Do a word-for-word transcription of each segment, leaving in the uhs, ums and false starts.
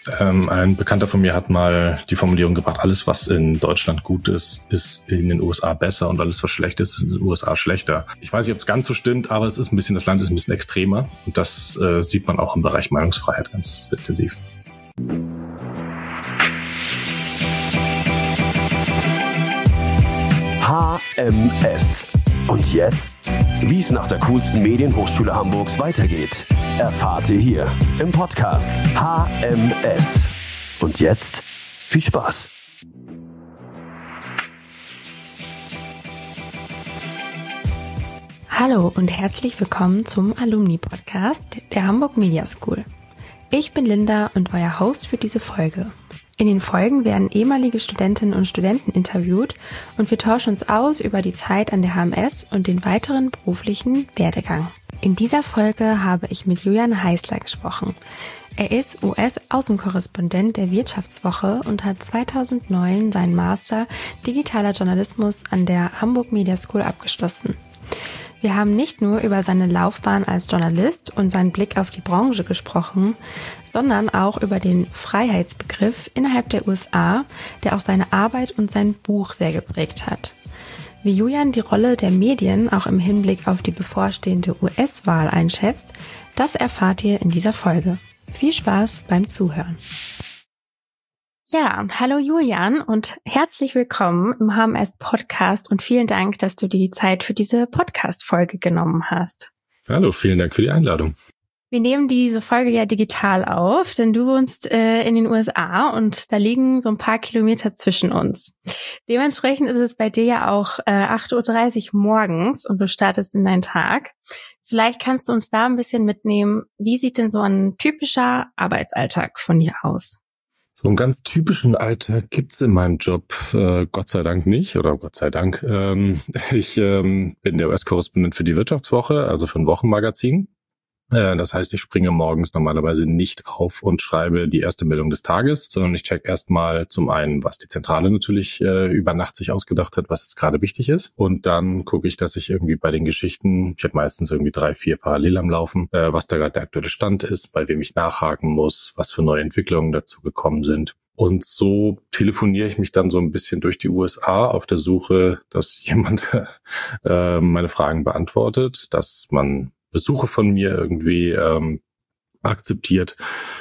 Ähm, ein Bekannter von mir hat mal die Formulierung gebracht, alles, was in Deutschland gut ist, ist in den U S A besser und alles, was schlecht ist, ist in den U S A schlechter. Ich weiß nicht, ob es ganz so stimmt, aber es ist ein bisschen, das Land ist ein bisschen extremer und das äh, sieht man auch im Bereich Meinungsfreiheit ganz intensiv. H M S. Und jetzt? Wie es nach der coolsten Medienhochschule Hamburgs weitergeht, erfahrt ihr hier im Podcast H M S. Und jetzt viel Spaß. Hallo und herzlich willkommen zum Alumni-Podcast der Hamburg Media School. Ich bin Linda und euer Host für diese Folge. In den Folgen werden ehemalige Studentinnen und Studenten interviewt und wir tauschen uns aus über die Zeit an der H M S und den weiteren beruflichen Werdegang. In dieser Folge habe ich mit Julian Heißler gesprochen. Er ist U S-Außenkorrespondent der Wirtschaftswoche und hat zweitausendneun seinen Master Digitaler Journalismus an der Hamburg Media School abgeschlossen. Wir haben nicht nur über seine Laufbahn als Journalist und seinen Blick auf die Branche gesprochen, sondern auch über den Freiheitsbegriff innerhalb der U S A, der auch seine Arbeit und sein Buch sehr geprägt hat. Wie Julian die Rolle der Medien auch im Hinblick auf die bevorstehende U S-Wahl einschätzt, das erfahrt ihr in dieser Folge. Viel Spaß beim Zuhören. Ja, hallo Julian und herzlich willkommen im H M S-Podcast und vielen Dank, dass du dir die Zeit für diese Podcast-Folge genommen hast. Hallo, vielen Dank für die Einladung. Wir nehmen diese Folge ja digital auf, denn du wohnst äh, in den U S A und da liegen so ein paar Kilometer zwischen uns. Dementsprechend ist es bei dir ja auch äh, acht Uhr dreißig morgens und du startest in deinen Tag. Vielleicht kannst du uns da ein bisschen mitnehmen, wie sieht denn so ein typischer Arbeitsalltag von dir aus? So einen ganz typischen Alltag gibt's in meinem Job äh, Gott sei Dank nicht, oder Gott sei Dank. Ähm, ich ähm, bin der U S-Korrespondent für die Wirtschaftswoche, also für ein Wochenmagazin. Äh, das heißt, ich springe morgens normalerweise nicht auf und schreibe die erste Meldung des Tages, sondern ich check erstmal zum einen, was die Zentrale natürlich äh, über Nacht sich ausgedacht hat, was jetzt gerade wichtig ist. Und dann gucke ich, dass ich irgendwie bei den Geschichten, ich habe meistens irgendwie drei, vier parallel am Laufen, äh, was da gerade der aktuelle Stand ist, bei wem ich nachhaken muss, was für neue Entwicklungen dazu gekommen sind. Und so telefoniere ich mich dann so ein bisschen durch die U S A auf der Suche, dass jemand äh, meine Fragen beantwortet, dass man Besuche von mir irgendwie ähm, akzeptiert.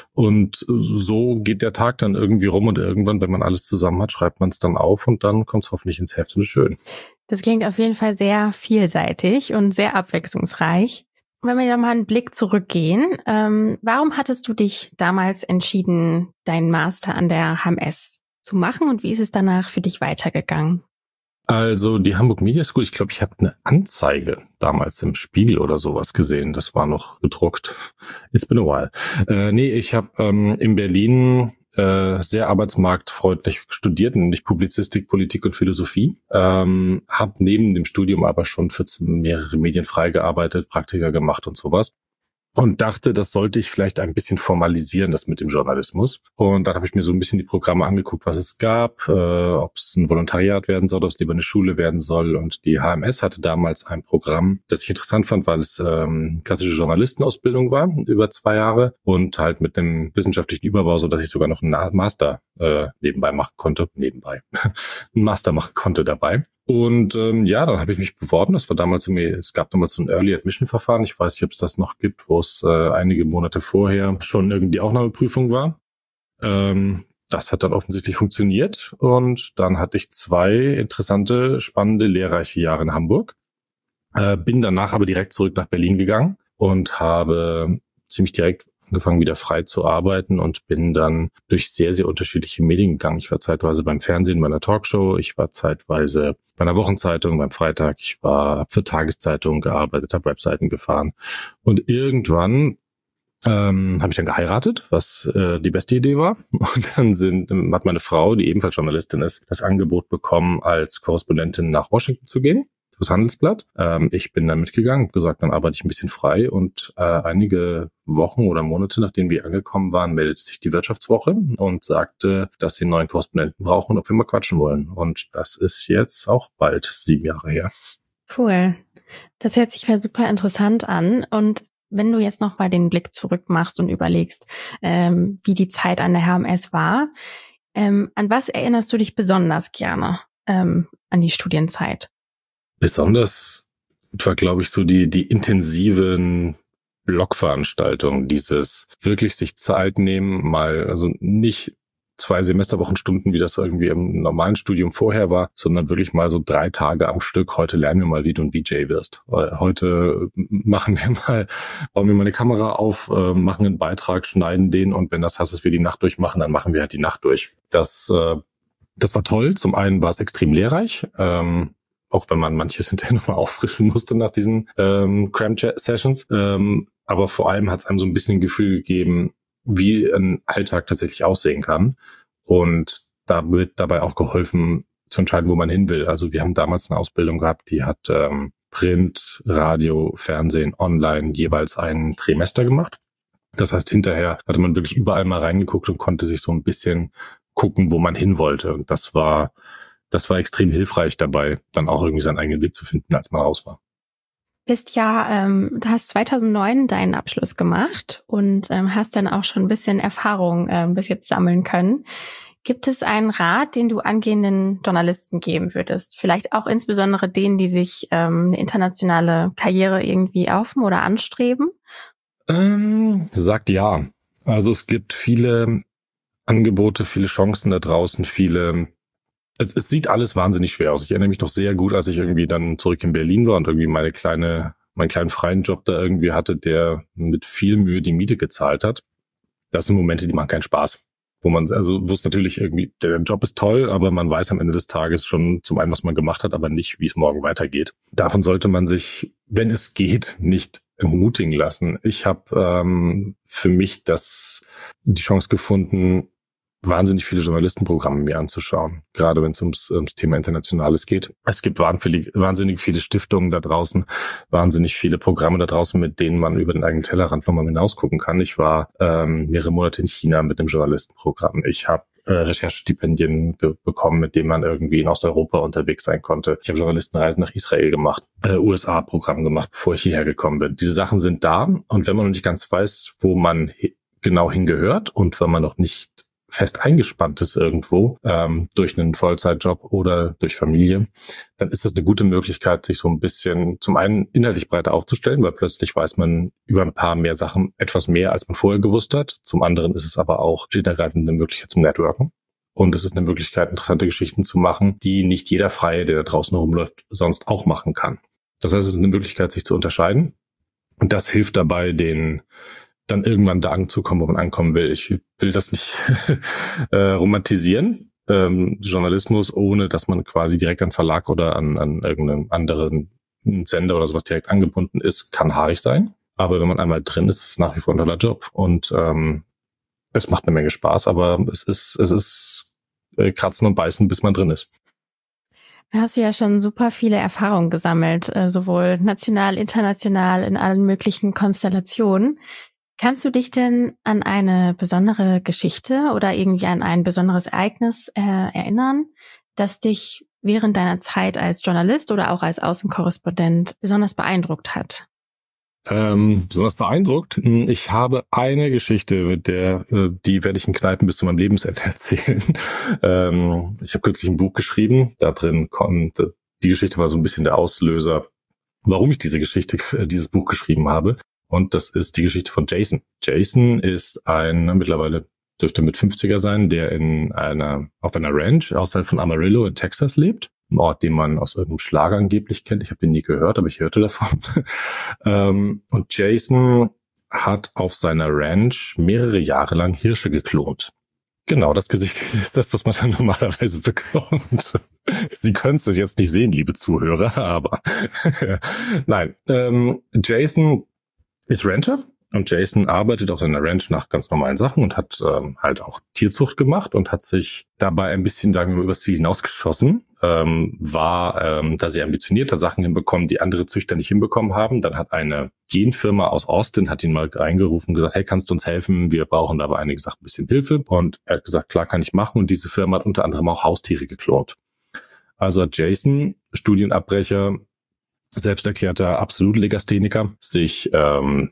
Und so geht der Tag dann irgendwie rum und irgendwann, wenn man alles zusammen hat, schreibt man es dann auf und dann kommt es hoffentlich ins Heft und ist schön. Das klingt auf jeden Fall sehr vielseitig und sehr abwechslungsreich. Wenn wir da mal einen Blick zurückgehen, ähm, warum hattest du dich damals entschieden, deinen Master an der H M S zu machen und wie ist es danach für dich weitergegangen? Also die Hamburg Media School, ich glaube, ich habe eine Anzeige damals im Spiegel oder sowas gesehen. Das war noch gedruckt. It's been a while. Äh, nee, ich habe ähm, in Berlin äh, sehr arbeitsmarktfreundlich studiert, nämlich Publizistik, Politik und Philosophie. Ähm, habe neben dem Studium aber schon für mehrere Medien frei gearbeitet, Praktika gemacht und sowas. Und dachte, das sollte ich vielleicht ein bisschen formalisieren, das mit dem Journalismus. Und dann habe ich mir so ein bisschen die Programme angeguckt, was es gab, äh, ob es ein Volontariat werden soll, ob es lieber eine Schule werden soll. Und die H M S hatte damals ein Programm, das ich interessant fand, weil es ähm, klassische Journalistenausbildung war, über zwei Jahre. Und halt mit einem wissenschaftlichen Überbau, so dass ich sogar noch einen Master äh, nebenbei machen konnte. Nebenbei. einen Master machen konnte dabei. Und ähm, ja, dann habe ich mich beworben. Das war damals irgendwie, es gab damals so ein Early Admission Verfahren. Ich weiß nicht, ob es das noch gibt, wo es äh, einige Monate vorher schon irgendwie Aufnahmeprüfung war. Ähm, das hat dann offensichtlich funktioniert. Und dann hatte ich zwei interessante, spannende, lehrreiche Jahre in Hamburg. Äh, bin danach aber direkt zurück nach Berlin gegangen und habe ziemlich direkt angefangen, wieder frei zu arbeiten und bin dann durch sehr, sehr unterschiedliche Medien gegangen. Ich war zeitweise beim Fernsehen, bei einer Talkshow, ich war zeitweise bei einer Wochenzeitung, beim Freitag, ich war für Tageszeitungen gearbeitet, habe Webseiten gefahren und irgendwann ähm, habe ich dann geheiratet, was äh, die beste Idee war. Und dann sind, hat meine Frau, die ebenfalls Journalistin ist, das Angebot bekommen, als Korrespondentin nach Washington zu gehen. Das Handelsblatt. Ähm, ich bin dann mitgegangen, gesagt, dann arbeite ich ein bisschen frei und äh, einige Wochen oder Monate, nachdem wir angekommen waren, meldete sich die Wirtschaftswoche und sagte, dass sie einen neuen Korrespondenten brauchen und ob wir mal quatschen wollen. Und das ist jetzt auch bald sieben Jahre her. Cool. Das hört sich super interessant an. Und wenn du jetzt noch mal den Blick zurück machst und überlegst, ähm, wie die Zeit an der H M S war, ähm, an was erinnerst du dich besonders gerne ähm, an die Studienzeit? Besonders war, glaube ich, so die die intensiven Blockveranstaltungen, dieses wirklich sich Zeit nehmen, mal, also nicht zwei Semesterwochenstunden, wie das irgendwie im normalen Studium vorher war, sondern wirklich mal so drei Tage am Stück. Heute lernen wir mal, wie du ein V J wirst. Heute machen wir mal, bauen wir mal eine Kamera auf, äh, machen einen Beitrag, schneiden den und wenn das heißt, dass wir die Nacht durchmachen, dann machen wir halt die Nacht durch. Das, äh, das war toll. Zum einen war es extrem lehrreich, ähm, auch wenn man manches hinterher nochmal auffrischen musste nach diesen ähm, Cram-Sessions. Ähm, aber vor allem hat es einem so ein bisschen ein Gefühl gegeben, wie ein Alltag tatsächlich aussehen kann und da wird dabei auch geholfen zu entscheiden, wo man hin will. Also wir haben damals eine Ausbildung gehabt, die hat ähm, Print, Radio, Fernsehen, Online jeweils ein Trimester gemacht. Das heißt, hinterher hatte man wirklich überall mal reingeguckt und konnte sich so ein bisschen gucken, wo man hin wollte. Und das war, das war extrem hilfreich dabei, dann auch irgendwie seinen eigenen Weg zu finden, als man raus war. Bist ja, ähm, du hast zweitausendneun deinen Abschluss gemacht und ähm, hast dann auch schon ein bisschen Erfahrung ähm, bis jetzt sammeln können. Gibt es einen Rat, den du angehenden Journalisten geben würdest? Vielleicht auch insbesondere denen, die sich ähm, eine internationale Karriere irgendwie aufbauen oder anstreben? Ähm, sagt ja. Also es gibt viele Angebote, viele Chancen da draußen, viele... Es, es sieht alles wahnsinnig schwer aus. Ich erinnere mich noch sehr gut, als ich irgendwie dann zurück in Berlin war und irgendwie meine kleine, meinen kleinen freien Job da irgendwie hatte, der mit viel Mühe die Miete gezahlt hat. Das sind Momente, die machen keinen Spaß. Wo man, also, wo es natürlich irgendwie, der Job ist toll, aber man weiß am Ende des Tages schon zum einen, was man gemacht hat, aber nicht, wie es morgen weitergeht. Davon sollte man sich, wenn es geht, nicht entmutigen lassen. Ich habe ähm, für mich das, die Chance gefunden, wahnsinnig viele Journalistenprogramme mir anzuschauen, gerade wenn es ums, ums Thema Internationales geht. Es gibt wahnsinnig viele Stiftungen da draußen, wahnsinnig viele Programme da draußen, mit denen man über den eigenen Tellerrand nochmal hinausgucken kann. Ich war ähm, mehrere Monate in China mit dem Journalistenprogramm. Ich habe äh, Recherchestipendien be- bekommen, mit denen man irgendwie in Osteuropa unterwegs sein konnte. Ich habe Journalistenreisen nach Israel gemacht, äh, U S A-Programm gemacht, bevor ich hierher gekommen bin. Diese Sachen sind da und wenn man noch nicht ganz weiß, wo man hi- genau hingehört und wenn man noch nicht fest eingespannt ist irgendwo, ähm, durch einen Vollzeitjob oder durch Familie, dann ist das eine gute Möglichkeit, sich so ein bisschen zum einen inhaltlich breiter aufzustellen, weil plötzlich weiß man über ein paar mehr Sachen etwas mehr, als man vorher gewusst hat. Zum anderen ist es aber auch ergreifend eine Möglichkeit zum Networken. Und es ist eine Möglichkeit, interessante Geschichten zu machen, die nicht jeder Freie, der da draußen rumläuft, sonst auch machen kann. Das heißt, es ist eine Möglichkeit, sich zu unterscheiden. Und das hilft dabei, den dann irgendwann da anzukommen, wo man ankommen will. Ich will das nicht äh, romantisieren, ähm, Journalismus, ohne dass man quasi direkt an Verlag oder an, an irgendeinen anderen Sender oder sowas direkt angebunden ist, kann haarig sein. Aber wenn man einmal drin ist, ist es nach wie vor ein toller Job und ähm, es macht eine Menge Spaß, aber es ist es ist äh, kratzen und beißen, bis man drin ist. Da hast du ja schon super viele Erfahrungen gesammelt, äh, sowohl national, international, in allen möglichen Konstellationen. Kannst du dich denn an eine besondere Geschichte oder irgendwie an ein besonderes Ereignis äh, erinnern, das dich während deiner Zeit als Journalist oder auch als Außenkorrespondent besonders beeindruckt hat? Ähm, besonders beeindruckt. Ich habe eine Geschichte, mit der, die werde ich in Kneipen bis zu meinem Lebensende erzählen. ähm, ich habe kürzlich ein Buch geschrieben. Da drin kommt, die Geschichte war so ein bisschen der Auslöser, warum ich diese Geschichte, dieses Buch geschrieben habe. Und das ist die Geschichte von Jason. Jason ist ein, mittlerweile dürfte mit fünfziger sein, der in einer, auf einer Ranch außerhalb von Amarillo in Texas lebt. Ein Ort, den man aus irgendeinem Schlager angeblich kennt. Ich habe den nie gehört, aber ich hörte davon. Und Jason hat auf seiner Ranch mehrere Jahre lang Hirsche geklont. Genau, das Gesicht ist das, was man dann normalerweise bekommt. Sie können es jetzt nicht sehen, liebe Zuhörer, aber nein. Ähm, Jason ist Rancher und Jason arbeitet auf seiner Ranch nach ganz normalen Sachen und hat ähm, halt auch Tierzucht gemacht und hat sich dabei ein bisschen sagen wir, übers Ziel hinausgeschossen, ähm, war ähm, da sehr ambitioniert, hat Sachen hinbekommen, die andere Züchter nicht hinbekommen haben. Dann hat eine Genfirma aus Austin, hat ihn mal reingerufen und gesagt, hey, kannst du uns helfen? Wir brauchen dabei einige Sachen ein bisschen Hilfe. Und er hat gesagt, klar, kann ich machen. Und diese Firma hat unter anderem auch Haustiere geklont. Also hat Jason, Studienabbrecher, selbsterklärter Absolut-Legastheniker, sich ähm,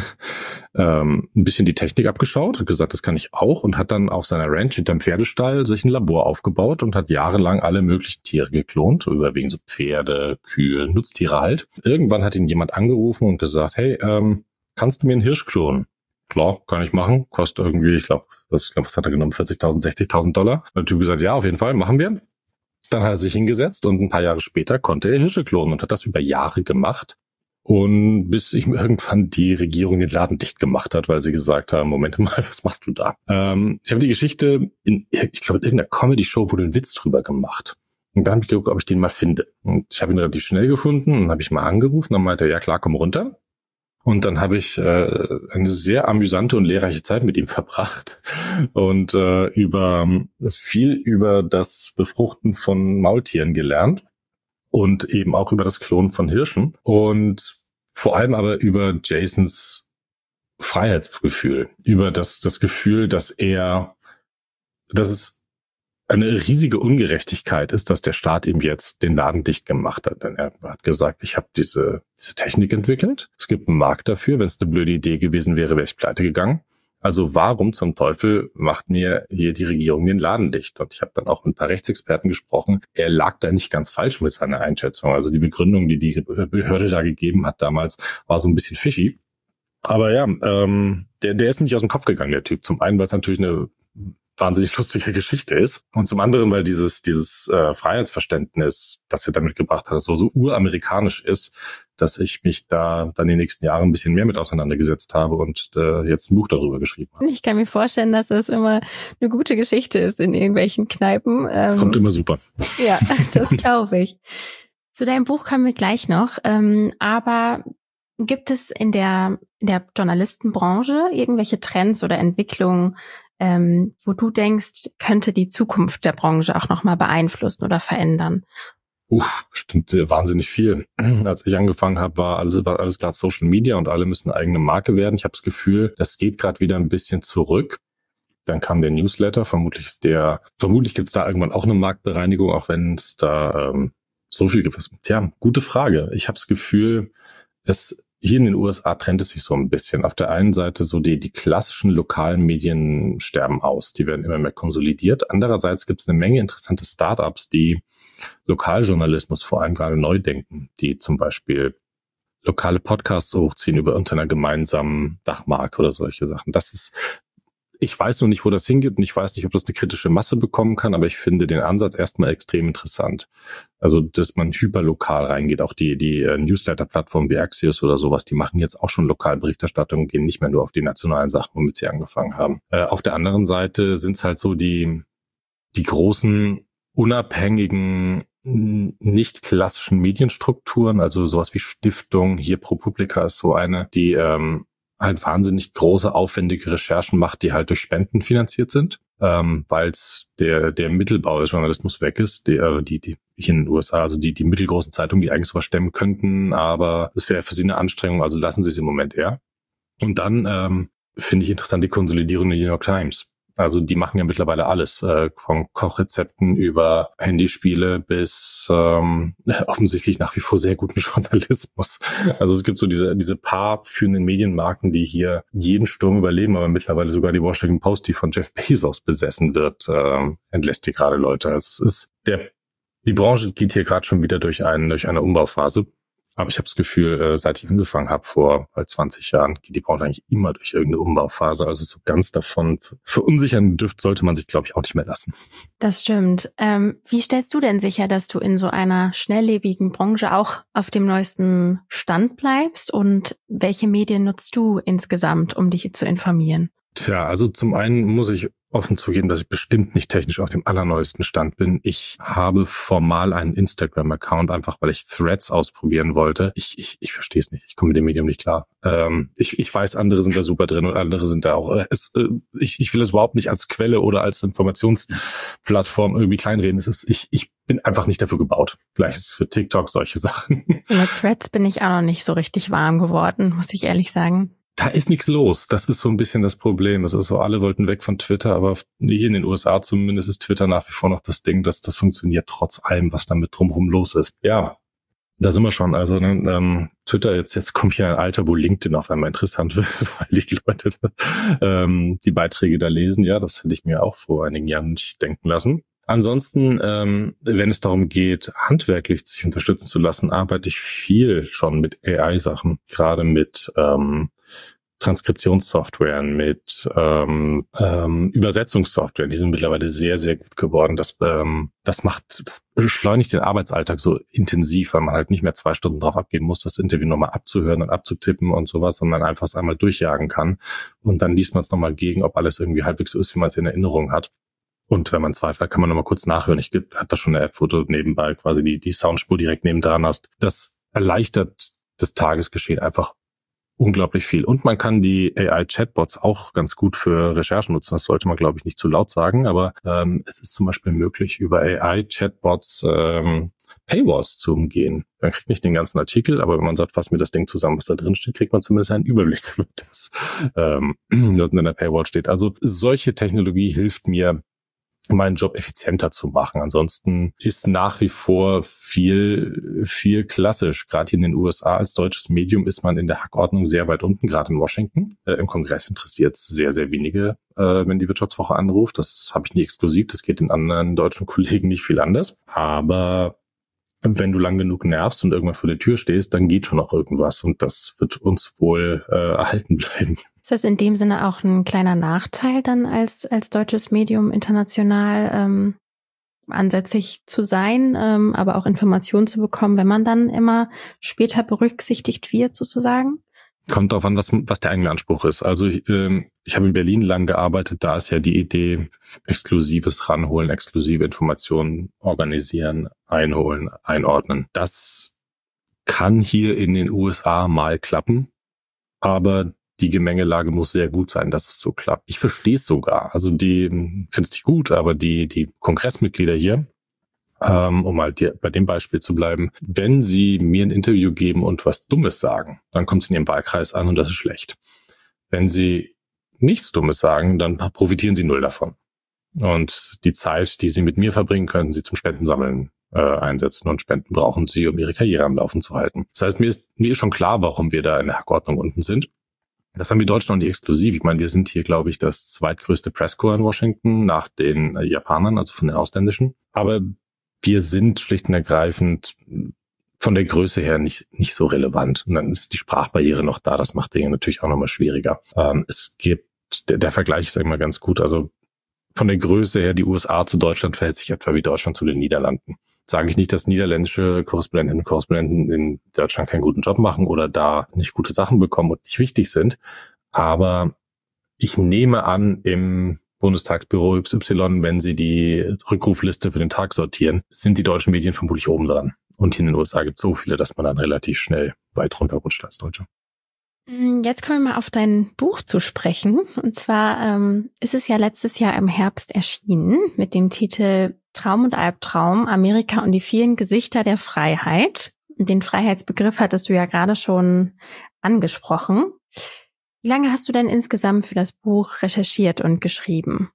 ähm, ein bisschen die Technik abgeschaut, hat gesagt, das kann ich auch, und hat dann auf seiner Ranch hinterm Pferdestall sich ein Labor aufgebaut und hat jahrelang alle möglichen Tiere geklont, überwiegend so Pferde, Kühe, Nutztiere halt. Irgendwann hat ihn jemand angerufen und gesagt, hey, ähm, kannst du mir einen Hirsch klonen? Klar, kann ich machen, kostet irgendwie, ich glaube, was, glaub, was hat er genommen, vierzigtausend, sechzigtausend Dollar. Und der Typ gesagt, ja, auf jeden Fall, machen wir. Dann hat er sich hingesetzt und ein paar Jahre später konnte er Hirsche klonen und hat das über Jahre gemacht. Und bis ihm irgendwann die Regierung den Laden dicht gemacht hat, weil sie gesagt haben, Moment mal, was machst du da? Ähm, ich habe die Geschichte, in, ich glaube, in irgendeiner Comedy-Show wurde ein Witz drüber gemacht. Und dann habe ich geguckt, ob ich den mal finde. Und ich habe ihn relativ schnell gefunden und habe ich mal angerufen. Dann meinte er, ja klar, komm runter. Und dann habe ich äh, eine sehr amüsante und lehrreiche Zeit mit ihm verbracht und äh, über viel über das Befruchten von Maultieren gelernt und eben auch über das Klonen von Hirschen und vor allem aber über Jasons Freiheitsgefühl, über das das Gefühl, dass er, dass es eine riesige Ungerechtigkeit ist, dass der Staat ihm jetzt den Laden dicht gemacht hat. Denn er hat gesagt, ich habe diese, diese Technik entwickelt. Es gibt einen Markt dafür. Wenn es eine blöde Idee gewesen wäre, wäre ich pleite gegangen. Also warum zum Teufel macht mir hier die Regierung den Laden dicht? Und ich habe dann auch mit ein paar Rechtsexperten gesprochen. Er lag da nicht ganz falsch mit seiner Einschätzung. Also die Begründung, die die Behörde da gegeben hat damals, war so ein bisschen fishy. Aber ja, ähm, der, der ist nicht aus dem Kopf gegangen, der Typ. Zum einen, weil es natürlich eine wahnsinnig lustige Geschichte ist. Und zum anderen, weil dieses dieses äh, Freiheitsverständnis, das er damit gebracht hat, so, so uramerikanisch ist, dass ich mich da dann die nächsten Jahre ein bisschen mehr mit auseinandergesetzt habe und äh, jetzt ein Buch darüber geschrieben habe. Ich kann mir vorstellen, dass es immer eine gute Geschichte ist in irgendwelchen Kneipen. Ähm, Kommt immer super. Ja, das glaube ich. Zu deinem Buch kommen wir gleich noch. Ähm, aber gibt es in der, in der Journalistenbranche irgendwelche Trends oder Entwicklungen, ähm, wo du denkst, könnte die Zukunft der Branche auch nochmal beeinflussen oder verändern? Uff, bestimmt wahnsinnig viel. Als ich angefangen habe, war alles, war alles klar Social Media und alle müssen eine eigene Marke werden. Ich habe das Gefühl, das geht gerade wieder ein bisschen zurück. Dann kam der Newsletter. Vermutlich ist der, vermutlich gibt es da irgendwann auch eine Marktbereinigung, auch wenn es da ähm, so viel gibt. Tja, gute Frage. Ich habe das Gefühl, es hier in den U S A trennt es sich so ein bisschen. Auf der einen Seite so die, die klassischen lokalen Medien sterben aus. Die werden immer mehr konsolidiert. Andererseits gibt es eine Menge interessante Startups, die Lokaljournalismus vor allem gerade neu denken, die zum Beispiel lokale Podcasts hochziehen über unter einer gemeinsamen Dachmarke oder solche Sachen. Das ist, ich weiß noch nicht, wo das hingeht und ich weiß nicht, ob das eine kritische Masse bekommen kann, aber ich finde den Ansatz erstmal extrem interessant. Also, dass man hyperlokal reingeht. Auch die die äh, Newsletter-Plattformen wie Axios oder sowas, die machen jetzt auch schon Lokalberichterstattung und gehen nicht mehr nur auf die nationalen Sachen, womit sie angefangen haben. Äh, auf der anderen Seite sind es halt so die die großen, unabhängigen, nicht klassischen Medienstrukturen, also sowas wie Stiftung. Hier ProPublica ist so eine, die ähm, halt wahnsinnig große, aufwendige Recherchen macht, die halt durch Spenden finanziert sind, ähm, weil der der Mittelbau des Journalismus weg ist, die, äh, die, die hier in den U S A, also die die mittelgroßen Zeitungen, die eigentlich sowas stemmen könnten, aber es wäre für sie eine Anstrengung, also lassen sie es im Moment eher. Und dann ähm, finde ich interessant die Konsolidierung der New York Times. Also die machen ja mittlerweile alles, äh, von Kochrezepten über Handyspiele bis ähm, offensichtlich nach wie vor sehr guten Journalismus. Also es gibt so diese diese paar führenden Medienmarken, die hier jeden Sturm überleben, aber mittlerweile sogar die Washington Post, die von Jeff Bezos besessen wird, äh, entlässt die gerade Leute. Es ist der die Branche geht hier gerade schon wieder durch einen durch eine Umbauphase. Aber ich habe das Gefühl, seit ich angefangen habe, vor zwanzig Jahren, geht die Branche eigentlich immer durch irgendeine Umbauphase. Also so ganz davon verunsichern dürft, sollte man sich, glaube ich, auch nicht mehr lassen. Das stimmt. Ähm, wie stellst du denn sicher, dass du in so einer schnelllebigen Branche auch auf dem neuesten Stand bleibst? Und welche Medien nutzt du insgesamt, um dich zu informieren? Tja, also zum einen muss ich offen zugeben, dass ich bestimmt nicht technisch auf dem allerneuesten Stand bin. Ich habe formal einen Instagram-Account, einfach weil ich Threads ausprobieren wollte. Ich ich, ich verstehe es nicht. Ich komme mit dem Medium nicht klar. Ähm, ich, ich weiß, andere sind da super drin und andere sind da auch. Äh, es, äh, ich, ich will es überhaupt nicht als Quelle oder als Informationsplattform irgendwie kleinreden. Es ist, ich, ich bin einfach nicht dafür gebaut. Vielleicht ist es für TikTok solche Sachen. So mit Threads bin ich auch noch nicht so richtig warm geworden, muss ich ehrlich sagen. Da ist nichts los. Das ist so ein bisschen das Problem. Das ist so, alle wollten weg von Twitter, aber hier in den U S A zumindest ist Twitter nach wie vor noch das Ding, dass das funktioniert trotz allem, was damit drumherum los ist. Ja, Da sind wir schon. Also ne, ähm, Twitter, jetzt jetzt komme ich in ein Alter, wo LinkedIn auf einmal interessant wird, weil die Leute ähm, die Beiträge da lesen. Ja, das hätte ich mir auch vor einigen Jahren nicht denken lassen. Ansonsten, ähm, wenn es darum geht, handwerklich sich unterstützen zu lassen, arbeite ich viel schon mit A I-Sachen, gerade mit ähm, Transkriptionssoftware, mit ähm, ähm, Übersetzungssoftware. Die sind mittlerweile sehr, sehr gut geworden. Das, ähm, das macht, das beschleunigt den Arbeitsalltag so intensiv, weil man halt nicht mehr zwei Stunden drauf abgehen muss, das Interview nochmal abzuhören und abzutippen und sowas, sondern einfach es einmal durchjagen kann. Und dann liest man es nochmal gegen, ob alles irgendwie halbwegs so ist, wie man es in Erinnerung hat. Und wenn man Zweifel hat, kann man nochmal kurz nachhören. Ich habe da schon eine App, wo du nebenbei quasi die, die Soundspur direkt nebendran hast. Das erleichtert das Tagesgeschehen einfach unglaublich viel. Und man kann die A I-Chatbots auch ganz gut für Recherchen nutzen. Das sollte man, glaube ich, nicht zu laut sagen. Aber ähm, es ist zum Beispiel möglich, über A I-Chatbots ähm, Paywalls zu umgehen. Man kriegt nicht den ganzen Artikel, aber wenn man sagt, fass mir das Ding zusammen, was da drin steht, kriegt man zumindest einen Überblick, über das ähm, dort in der Paywall steht. Also solche Technologie hilft mir, meinen Job effizienter zu machen. Ansonsten ist nach wie vor viel, viel klassisch. Gerade hier in den U S A als deutsches Medium ist man in der Hackordnung sehr weit unten, gerade in Washington. Äh, Im Kongress interessiert es sehr, sehr wenige, äh, wenn die Wirtschaftswoche anruft. Das habe ich nie exklusiv. Das geht den anderen deutschen Kollegen nicht viel anders. Aber wenn du lang genug nervst und irgendwann vor der Tür stehst, dann geht schon noch irgendwas. Und das wird uns wohl äh, erhalten bleiben. Ist das in dem Sinne auch ein kleiner Nachteil dann als als deutsches Medium international ähm, ansässig zu sein, ähm, aber auch Informationen zu bekommen, wenn man dann immer später berücksichtigt wird sozusagen? Kommt darauf an, was was der eigene Anspruch ist. Also ich, ähm, ich habe in Berlin lang gearbeitet, da ist ja die Idee, exklusives ranholen, exklusive Informationen organisieren, einholen, einordnen. Das kann hier in den U S A mal klappen, aber die Gemengelage muss sehr gut sein, dass es so klappt. Ich verstehe es sogar. Also die finde es nicht gut, aber die die Kongressmitglieder hier, ähm, um halt die, bei dem Beispiel zu bleiben, wenn sie mir ein Interview geben und was Dummes sagen, dann kommt es in ihrem Wahlkreis an und das ist schlecht. Wenn sie nichts Dummes sagen, dann profitieren sie null davon. Und die Zeit, die sie mit mir verbringen, können sie zum Spendensammeln äh, einsetzen, und Spenden brauchen sie, um ihre Karriere am Laufen zu halten. Das heißt, mir ist mir ist schon klar, warum wir da in der Hackordnung unten sind. Das haben die Deutschen noch nicht exklusiv. Ich meine, wir sind hier, glaube ich, das zweitgrößte Presscorps in Washington nach den äh, Japanern, also von den ausländischen. Aber wir sind schlicht und ergreifend von der Größe her nicht nicht so relevant. Und dann ist die Sprachbarriere noch da. Das macht Dinge natürlich auch nochmal schwieriger. Ähm, es gibt, der, der Vergleich ist immer ganz gut. Also von der Größe her, die U S A zu Deutschland verhält sich etwa wie Deutschland zu den Niederlanden. Sage ich nicht, dass niederländische Korrespondentinnen und Korrespondenten in Deutschland keinen guten Job machen oder da nicht gute Sachen bekommen und nicht wichtig sind. Aber ich nehme an, im Bundestagsbüro X Y, wenn sie die Rückrufliste für den Tag sortieren, sind die deutschen Medien vermutlich oben dran. Und hier in den U S A gibt es so viele, dass man dann relativ schnell weit runterrutscht als Deutscher. Jetzt kommen wir mal auf dein Buch zu sprechen. Und zwar ähm, ist es ja letztes Jahr im Herbst erschienen mit dem Titel Traum und Albtraum, Amerika und die vielen Gesichter der Freiheit. Den Freiheitsbegriff hattest du ja gerade schon angesprochen. Wie lange hast du denn insgesamt für das Buch recherchiert und geschrieben?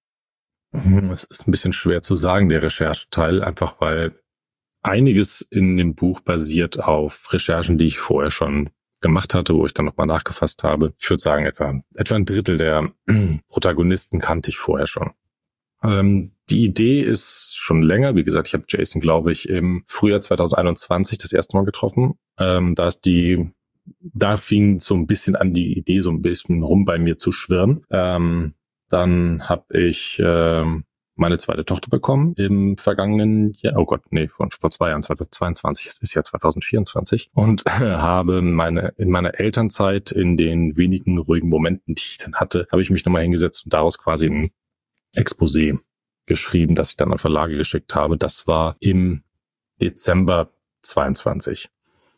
Es ist ein bisschen schwer zu sagen, der Rechercheteil, einfach weil einiges in dem Buch basiert auf Recherchen, die ich vorher schon gemacht hatte, wo ich dann nochmal nachgefasst habe. Ich würde sagen, etwa etwa ein Drittel der Protagonisten kannte ich vorher schon. Ähm, die Idee ist schon länger. Wie gesagt, ich habe Jason, glaube ich, im Frühjahr zwanzig einundzwanzig das erste Mal getroffen. Ähm, da ist die, da fing so ein bisschen an, die Idee so ein bisschen rum bei mir zu schwirren. Ähm, dann habe ich ähm, meine zweite Tochter bekommen im vergangenen Jahr. Oh Gott, nee, vor, vor zwei Jahren, zwanzig zweiundzwanzig, es ist ja zwanzig vierundzwanzig. Und äh, habe meine in meiner Elternzeit, in den wenigen ruhigen Momenten, die ich dann hatte, habe ich mich nochmal hingesetzt und daraus quasi ein Exposé geschrieben, das ich dann an Verlage geschickt habe. Das war im Dezember zweiundzwanzig.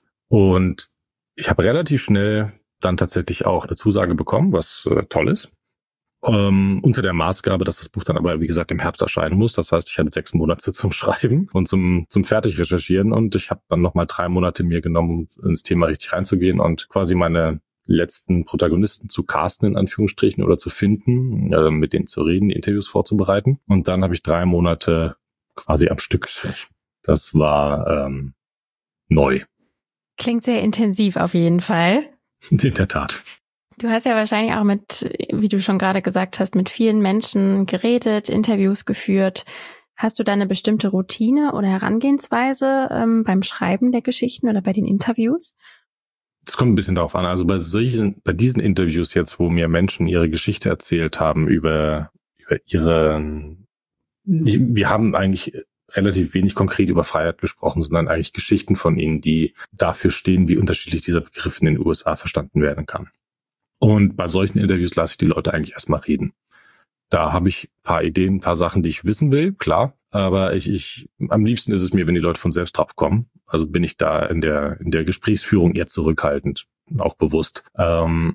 Und ich habe relativ schnell dann tatsächlich auch eine Zusage bekommen, was äh, toll ist. Ähm, unter der Maßgabe, dass das Buch dann aber, wie gesagt, im Herbst erscheinen muss. Das heißt, ich hatte sechs Monate zum Schreiben und zum zum fertig recherchieren, und ich habe dann nochmal drei Monate mir genommen, um ins Thema richtig reinzugehen und quasi meine letzten Protagonisten zu casten, in Anführungsstrichen, oder zu finden, äh, mit denen zu reden, Interviews vorzubereiten. Und dann habe ich drei Monate quasi am Stück. Das war ähm, neu. Klingt sehr intensiv auf jeden Fall. In der Tat. Du hast ja wahrscheinlich auch mit, wie du schon gerade gesagt hast, mit vielen Menschen geredet, Interviews geführt. Hast du da eine bestimmte Routine oder Herangehensweise ähm, beim Schreiben der Geschichten oder bei den Interviews? Es kommt ein bisschen darauf an. Also bei solchen, bei diesen Interviews jetzt, wo mir Menschen ihre Geschichte erzählt haben über, über ihre, wir haben eigentlich relativ wenig konkret über Freiheit gesprochen, sondern eigentlich Geschichten von ihnen, die dafür stehen, wie unterschiedlich dieser Begriff in den U S A verstanden werden kann. Und bei solchen Interviews lasse ich die Leute eigentlich erstmal reden. Da habe ich ein paar Ideen, ein paar Sachen, die ich wissen will, klar. Aber ich, ich, am liebsten ist es mir, wenn die Leute von selbst drauf kommen. Also bin ich da in der, in der Gesprächsführung eher zurückhaltend, auch bewusst. Ähm,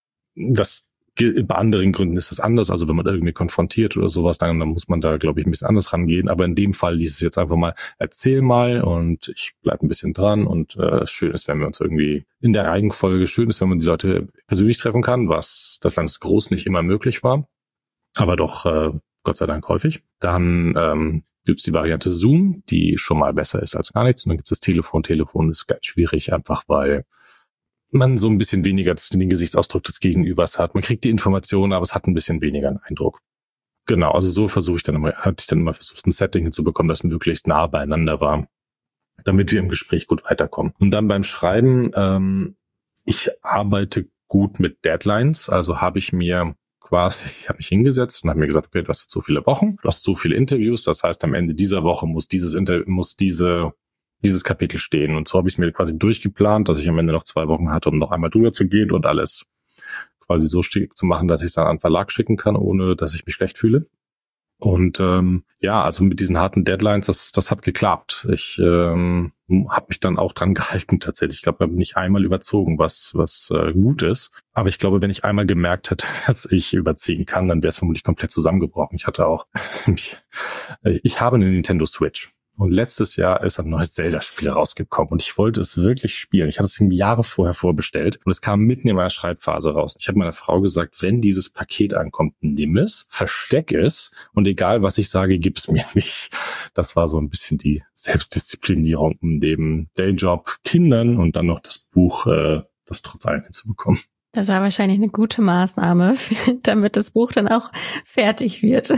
das Bei anderen Gründen ist das anders. Also wenn man irgendwie konfrontiert oder sowas, dann, dann muss man da, glaube ich, ein bisschen anders rangehen. Aber in dem Fall hieß es jetzt einfach mal, erzähl mal und ich bleib ein bisschen dran. Und äh, schön ist, wenn wir uns irgendwie in der Reihenfolge, schön ist, wenn man die Leute persönlich treffen kann, was das Land ist groß nicht immer möglich war. Aber doch äh, Gott sei Dank häufig. Dann ähm, gibt es die Variante Zoom, die schon mal besser ist als gar nichts. Und dann gibt es das Telefon. Telefon ist ganz schwierig, einfach weil man so ein bisschen weniger den Gesichtsausdruck des Gegenübers hat. Man kriegt die Informationen, aber es hat ein bisschen weniger einen Eindruck. Genau, also so versuche ich dann immer, hatte ich dann immer versucht, ein Setting hinzubekommen, das möglichst nah beieinander war, damit wir im Gespräch gut weiterkommen. Und dann beim Schreiben, ähm, ich arbeite gut mit Deadlines, also habe ich mir quasi, ich habe mich hingesetzt und habe mir gesagt, okay, du hast jetzt so viele Wochen, du hast so viele Interviews, das heißt, am Ende dieser Woche muss dieses Inter muss diese dieses Kapitel stehen. Und so habe ich es mir quasi durchgeplant, dass ich am Ende noch zwei Wochen hatte, um noch einmal drüber zu gehen und alles quasi so schick zu machen, dass ich es dann an den Verlag schicken kann, ohne dass ich mich schlecht fühle. Und ähm, ja, also mit diesen harten Deadlines, das das hat geklappt. Ich ähm, habe mich dann auch dran gehalten tatsächlich. Ich glaube, ich habe nicht einmal überzogen, was was äh, gut ist. Aber ich glaube, wenn ich einmal gemerkt hätte, dass ich überziehen kann, dann wäre es vermutlich komplett zusammengebrochen. Ich hatte auch, ich, ich habe eine Nintendo Switch. Und letztes Jahr ist ein neues Zelda-Spiel rausgekommen und ich wollte es wirklich spielen. Ich hatte es Jahre vorher vorbestellt und es kam mitten in meiner Schreibphase raus. Ich habe meiner Frau gesagt, wenn dieses Paket ankommt, nimm es, versteck es und egal, was ich sage, gib's mir nicht. Das war so ein bisschen die Selbstdisziplinierung neben Dayjob, Kindern und dann noch das Buch, äh, das trotz allem hinzubekommen. Das war wahrscheinlich eine gute Maßnahme, damit das Buch dann auch fertig wird.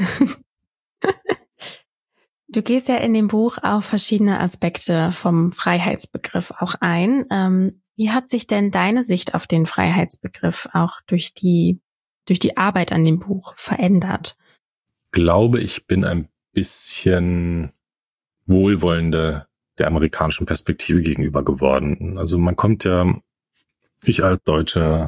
Du gehst ja in dem Buch auf verschiedene Aspekte vom Freiheitsbegriff auch ein. Ähm, wie hat sich denn deine Sicht auf den Freiheitsbegriff auch durch die, durch die Arbeit an dem Buch verändert? Ich glaube, ich bin ein bisschen wohlwollender der amerikanischen Perspektive gegenüber geworden. Also man kommt ja, ich als deutscher,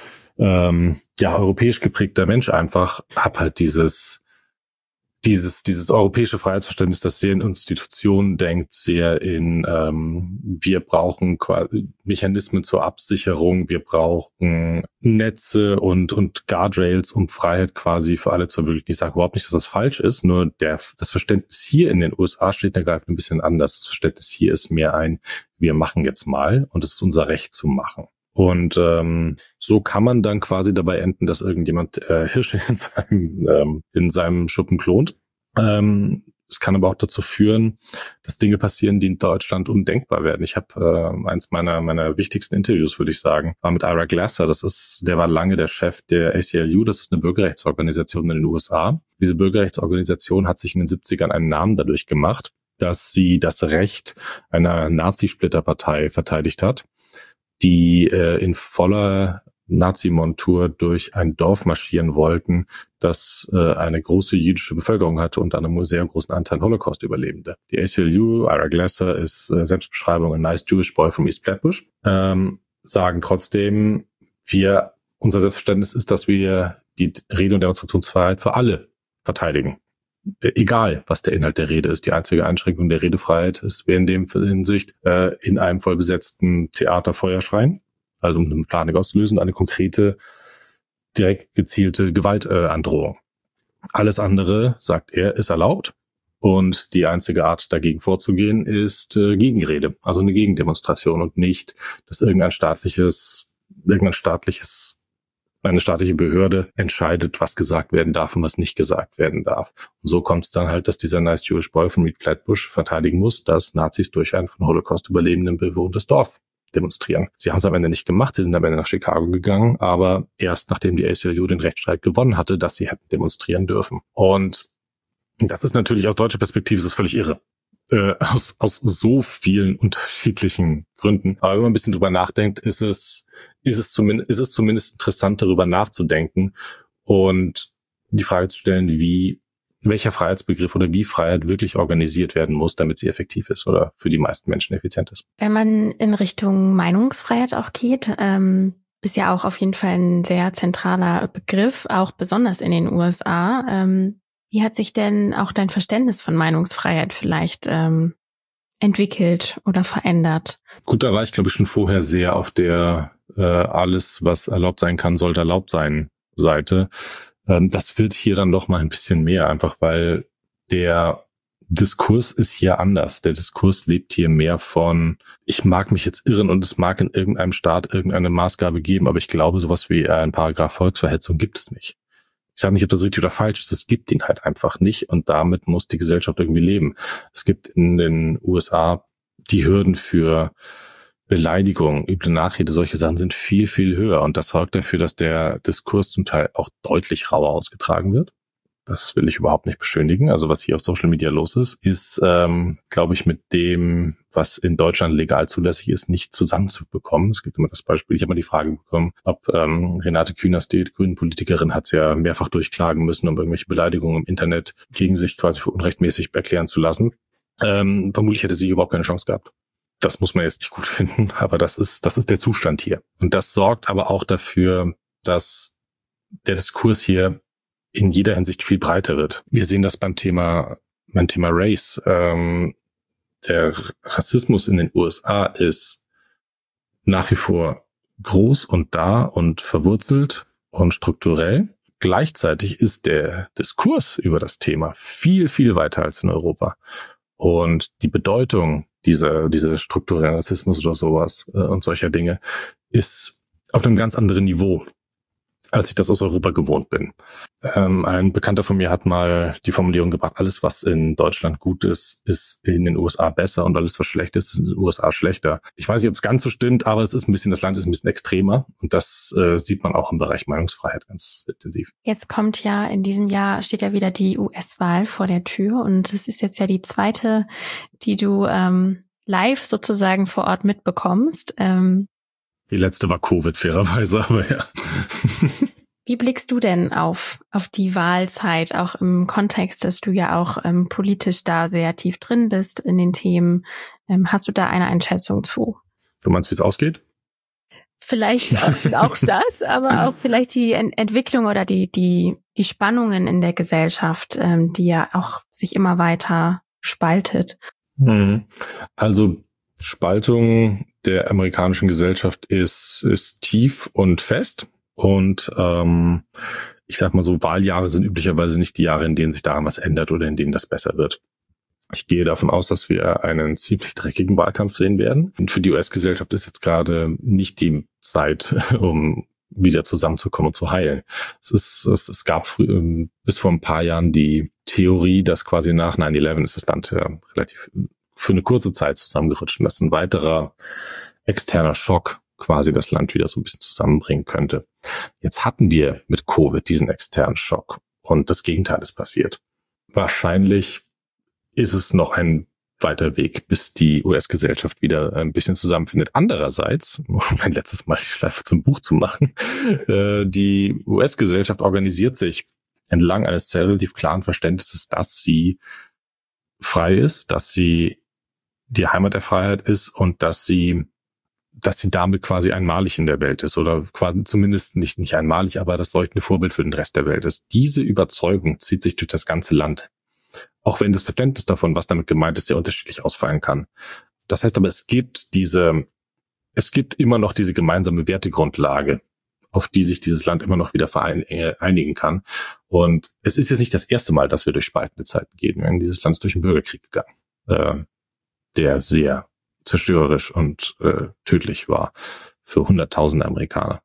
ähm, ja, europäisch geprägter Mensch einfach, hab halt dieses Dieses, dieses europäische Freiheitsverständnis, das sehr in Institutionen denkt, sehr in, ähm, wir brauchen quasi Mechanismen zur Absicherung, wir brauchen Netze und, und Guardrails, um Freiheit quasi für alle zu ermöglichen. Ich sage überhaupt nicht, dass das falsch ist, nur der, das Verständnis hier in den U S A steht ergreifend ein bisschen anders. Das Verständnis hier ist mehr ein, wir machen jetzt mal und es ist unser Recht zu machen. Und ähm, so kann man dann quasi dabei enden, dass irgendjemand äh, Hirsche in seinem, ähm, in seinem Schuppen klont. Ähm, es kann aber auch dazu führen, dass Dinge passieren, die in Deutschland undenkbar werden. Ich habe äh, eins meiner meiner wichtigsten Interviews, würde ich sagen, war mit Ira Glasser. Das ist, der war lange der Chef der A C L U. Das ist eine Bürgerrechtsorganisation in den U S A. Diese Bürgerrechtsorganisation hat sich in den siebzigern einen Namen dadurch gemacht, dass sie das Recht einer Nazi-Splitterpartei verteidigt hat, die äh, in voller Nazi-Montur durch ein Dorf marschieren wollten, das äh, eine große jüdische Bevölkerung hatte und einen sehr großen Anteil Holocaust-Überlebende. Die A C L U, Ira Glasser, ist äh, Selbstbeschreibung, a nice Jewish boy from East Flatbush, ähm, sagen trotzdem, wir, unser Selbstverständnis ist, dass wir die Rede- und Demonstrationsfreiheit für alle verteidigen. Egal, was der Inhalt der Rede ist. Die einzige Einschränkung der Redefreiheit ist in dem Hinsicht äh, in einem vollbesetzten Theater Feuer schreien, also um eine Panik auszulösen, eine konkrete, direkt gezielte Gewaltandrohung. Äh, Alles andere, sagt er, ist erlaubt und die einzige Art, dagegen vorzugehen, ist äh, Gegenrede, also eine Gegendemonstration und nicht, dass irgendein staatliches, irgendein staatliches eine staatliche Behörde entscheidet, was gesagt werden darf und was nicht gesagt werden darf. Und so kommt es dann halt, dass dieser nice Jewish boy von East Flatbush verteidigen muss, dass Nazis durch ein von Holocaust Überlebenden bewohntes Dorf demonstrieren. Sie haben es am Ende nicht gemacht, sie sind am Ende nach Chicago gegangen, aber erst nachdem die A C L U den Rechtsstreit gewonnen hatte, dass sie hätten demonstrieren dürfen. Und das ist natürlich aus deutscher Perspektive ist das völlig irre. Äh, aus, aus so vielen unterschiedlichen Gründen. Aber wenn man ein bisschen drüber nachdenkt, ist es, ist es zumindest, ist es zumindest interessant, darüber nachzudenken und die Frage zu stellen, wie, welcher Freiheitsbegriff oder wie Freiheit wirklich organisiert werden muss, damit sie effektiv ist oder für die meisten Menschen effizient ist. Wenn man in Richtung Meinungsfreiheit auch geht, ähm, ist ja auch auf jeden Fall ein sehr zentraler Begriff, auch besonders in den U S A. Ähm, Wie hat sich denn auch dein Verständnis von Meinungsfreiheit vielleicht ähm, entwickelt oder verändert? Gut, da war ich, glaube ich, schon vorher sehr auf der äh, alles, was erlaubt sein kann, sollte erlaubt sein Seite. Ähm, das wird hier dann doch mal ein bisschen mehr, einfach weil der Diskurs ist hier anders. Der Diskurs lebt hier mehr von, ich mag mich jetzt irren und es mag in irgendeinem Staat irgendeine Maßgabe geben, aber ich glaube, sowas wie ein Paragraph Volksverhetzung gibt es nicht. Ich sage nicht, ob das richtig oder falsch ist, es gibt ihn halt einfach nicht und damit muss die Gesellschaft irgendwie leben. Es gibt in den U S A die Hürden für Beleidigung, üble Nachrede, solche Sachen sind viel, viel höher und das sorgt dafür, dass der Diskurs zum Teil auch deutlich rauer ausgetragen wird. Das will ich überhaupt nicht beschönigen. Also was hier auf Social Media los ist, ist, ähm, glaube ich, mit dem, was in Deutschland legal zulässig ist, nicht zusammenzubekommen. Es gibt immer das Beispiel, ich habe mal die Frage bekommen, ob ähm, Renate Künast, die grünen Politikerin, hat es ja mehrfach durchklagen müssen, um irgendwelche Beleidigungen im Internet gegen sich quasi für unrechtmäßig erklären zu lassen. Ähm, vermutlich hätte sie überhaupt keine Chance gehabt. Das muss man jetzt nicht gut finden, aber das ist, das ist der Zustand hier. Und das sorgt aber auch dafür, dass der Diskurs hier in jeder Hinsicht viel breiter wird. Wir sehen das beim Thema, beim Thema Race. Ähm, der Rassismus in den U S A ist nach wie vor groß und da und verwurzelt und strukturell. Gleichzeitig ist der Diskurs über das Thema viel, viel weiter als in Europa. Und die Bedeutung dieser, dieser strukturellen Rassismus oder sowas äh, und solcher Dinge ist auf einem ganz anderen Niveau, als ich das aus Europa gewohnt bin. Ähm, ein Bekannter von mir hat mal die Formulierung gebracht, alles, was in Deutschland gut ist, ist in den U S A besser und alles, was schlecht ist, ist in den U S A schlechter. Ich weiß nicht, ob es ganz so stimmt, aber es ist ein bisschen, das Land ist ein bisschen extremer und das äh, sieht man auch im Bereich Meinungsfreiheit ganz intensiv. Jetzt kommt ja in diesem Jahr, steht ja wieder die U S-Wahl vor der Tür und es ist jetzt ja die zweite, die du ähm, live sozusagen vor Ort mitbekommst. Ähm, Die letzte war Covid, fairerweise, aber ja. Wie blickst du denn auf auf die Wahlzeit, auch im Kontext, dass du ja auch ähm, politisch da sehr tief drin bist in den Themen? Ähm, hast du da eine Einschätzung zu? Du meinst, wie es ausgeht? Vielleicht auch, auch das, aber auch vielleicht die Ent- Entwicklung oder die die die Spannungen in der Gesellschaft, ähm, die ja auch sich immer weiter spaltet. Mhm. Also Spaltung der amerikanischen Gesellschaft ist ist tief und fest. Und ähm, ich sag mal so, Wahljahre sind üblicherweise nicht die Jahre, in denen sich daran was ändert oder in denen das besser wird. Ich gehe davon aus, dass wir einen ziemlich dreckigen Wahlkampf sehen werden. Und für die U S-Gesellschaft ist jetzt gerade nicht die Zeit, um wieder zusammenzukommen und zu heilen. Es ist, es, es gab früh, bis vor ein paar Jahren die Theorie, dass quasi nach nine eleven ist das Land ja relativ für eine kurze Zeit zusammengerutscht und dass ein weiterer externer Schock quasi das Land wieder so ein bisschen zusammenbringen könnte. Jetzt hatten wir mit Covid diesen externen Schock und das Gegenteil ist passiert. Wahrscheinlich ist es noch ein weiter Weg, bis die U S-Gesellschaft wieder ein bisschen zusammenfindet. Andererseits, um mein letztes Mal die Schleife zum Buch zu machen, äh, die U S-Gesellschaft organisiert sich entlang eines relativ klaren Verständnisses, dass sie frei ist, dass sie die Heimat der Freiheit ist und dass sie dass sie damit quasi einmalig in der Welt ist oder quasi zumindest nicht nicht einmalig, aber das leuchtende Vorbild für den Rest der Welt ist. Diese Überzeugung zieht sich durch das ganze Land. Auch wenn das Verständnis davon, was damit gemeint ist, sehr unterschiedlich ausfallen kann. Das heißt aber, es gibt diese, es gibt immer noch diese gemeinsame Wertegrundlage, auf die sich dieses Land immer noch wieder vereinigen kann. Und es ist jetzt nicht das erste Mal, dass wir durch spaltende Zeiten gehen. In dieses Land ist durch einen Bürgerkrieg gegangen, äh, der sehr zerstörerisch und äh, tödlich war für Hunderttausende Amerikaner.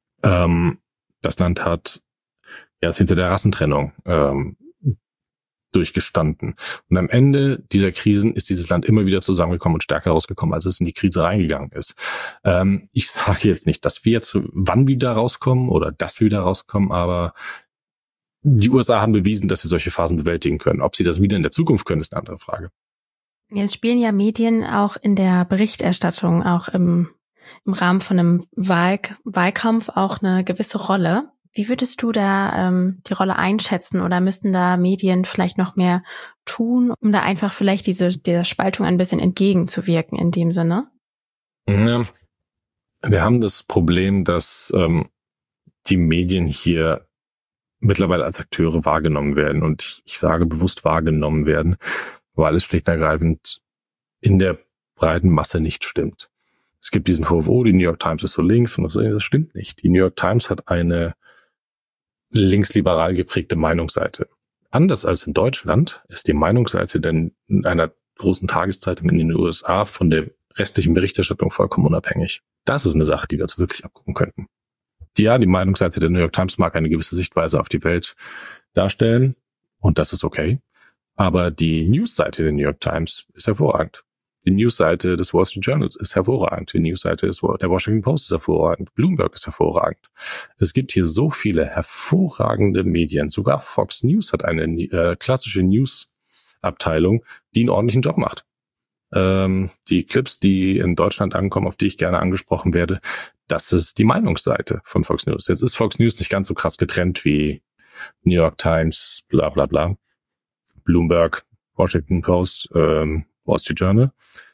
Ähm, das Land hat Jahrzehnte der Rassentrennung ähm, durchgestanden. Und am Ende dieser Krisen ist dieses Land immer wieder zusammengekommen und stärker rausgekommen, als es in die Krise reingegangen ist. Ähm, ich sage jetzt nicht, dass wir jetzt wann wieder rauskommen oder dass wir wieder rauskommen, aber die U S A haben bewiesen, dass sie solche Phasen bewältigen können. Ob sie das wieder in der Zukunft können, ist eine andere Frage. Jetzt spielen ja Medien auch in der Berichterstattung, auch im, im Rahmen von einem Wahl, Wahlkampf auch eine gewisse Rolle. Wie würdest du da ähm, die Rolle einschätzen oder müssten da Medien vielleicht noch mehr tun, um da einfach vielleicht diese der Spaltung ein bisschen entgegenzuwirken in dem Sinne? Ja, wir haben das Problem, dass ähm, die Medien hier mittlerweile als Akteure wahrgenommen werden und ich, ich sage bewusst wahrgenommen werden, weil es schlicht und ergreifend in der breiten Masse nicht stimmt. Es gibt diesen Vorwurf, oh, die New York Times ist so links und das, das stimmt nicht. Die New York Times hat eine linksliberal geprägte Meinungsseite. Anders als in Deutschland ist die Meinungsseite denn in einer großen Tageszeitung in den U S A von der restlichen Berichterstattung vollkommen unabhängig. Das ist eine Sache, die wir uns wirklich abgucken könnten. Die, ja, die Meinungsseite der New York Times mag eine gewisse Sichtweise auf die Welt darstellen und das ist okay. Aber die Newsseite der New York Times ist hervorragend. Die Newsseite des Wall Street Journals ist hervorragend. Die Newsseite der Washington Post ist hervorragend. Bloomberg ist hervorragend. Es gibt hier so viele hervorragende Medien. Sogar Fox News hat eine äh, klassische News-Abteilung, die einen ordentlichen Job macht. Ähm, die Clips, die in Deutschland ankommen, auf die ich gerne angesprochen werde, das ist die Meinungsseite von Fox News. Jetzt ist Fox News nicht ganz so krass getrennt wie New York Times, bla bla bla, Bloomberg, Washington Post, ähm, Wall Street Journal.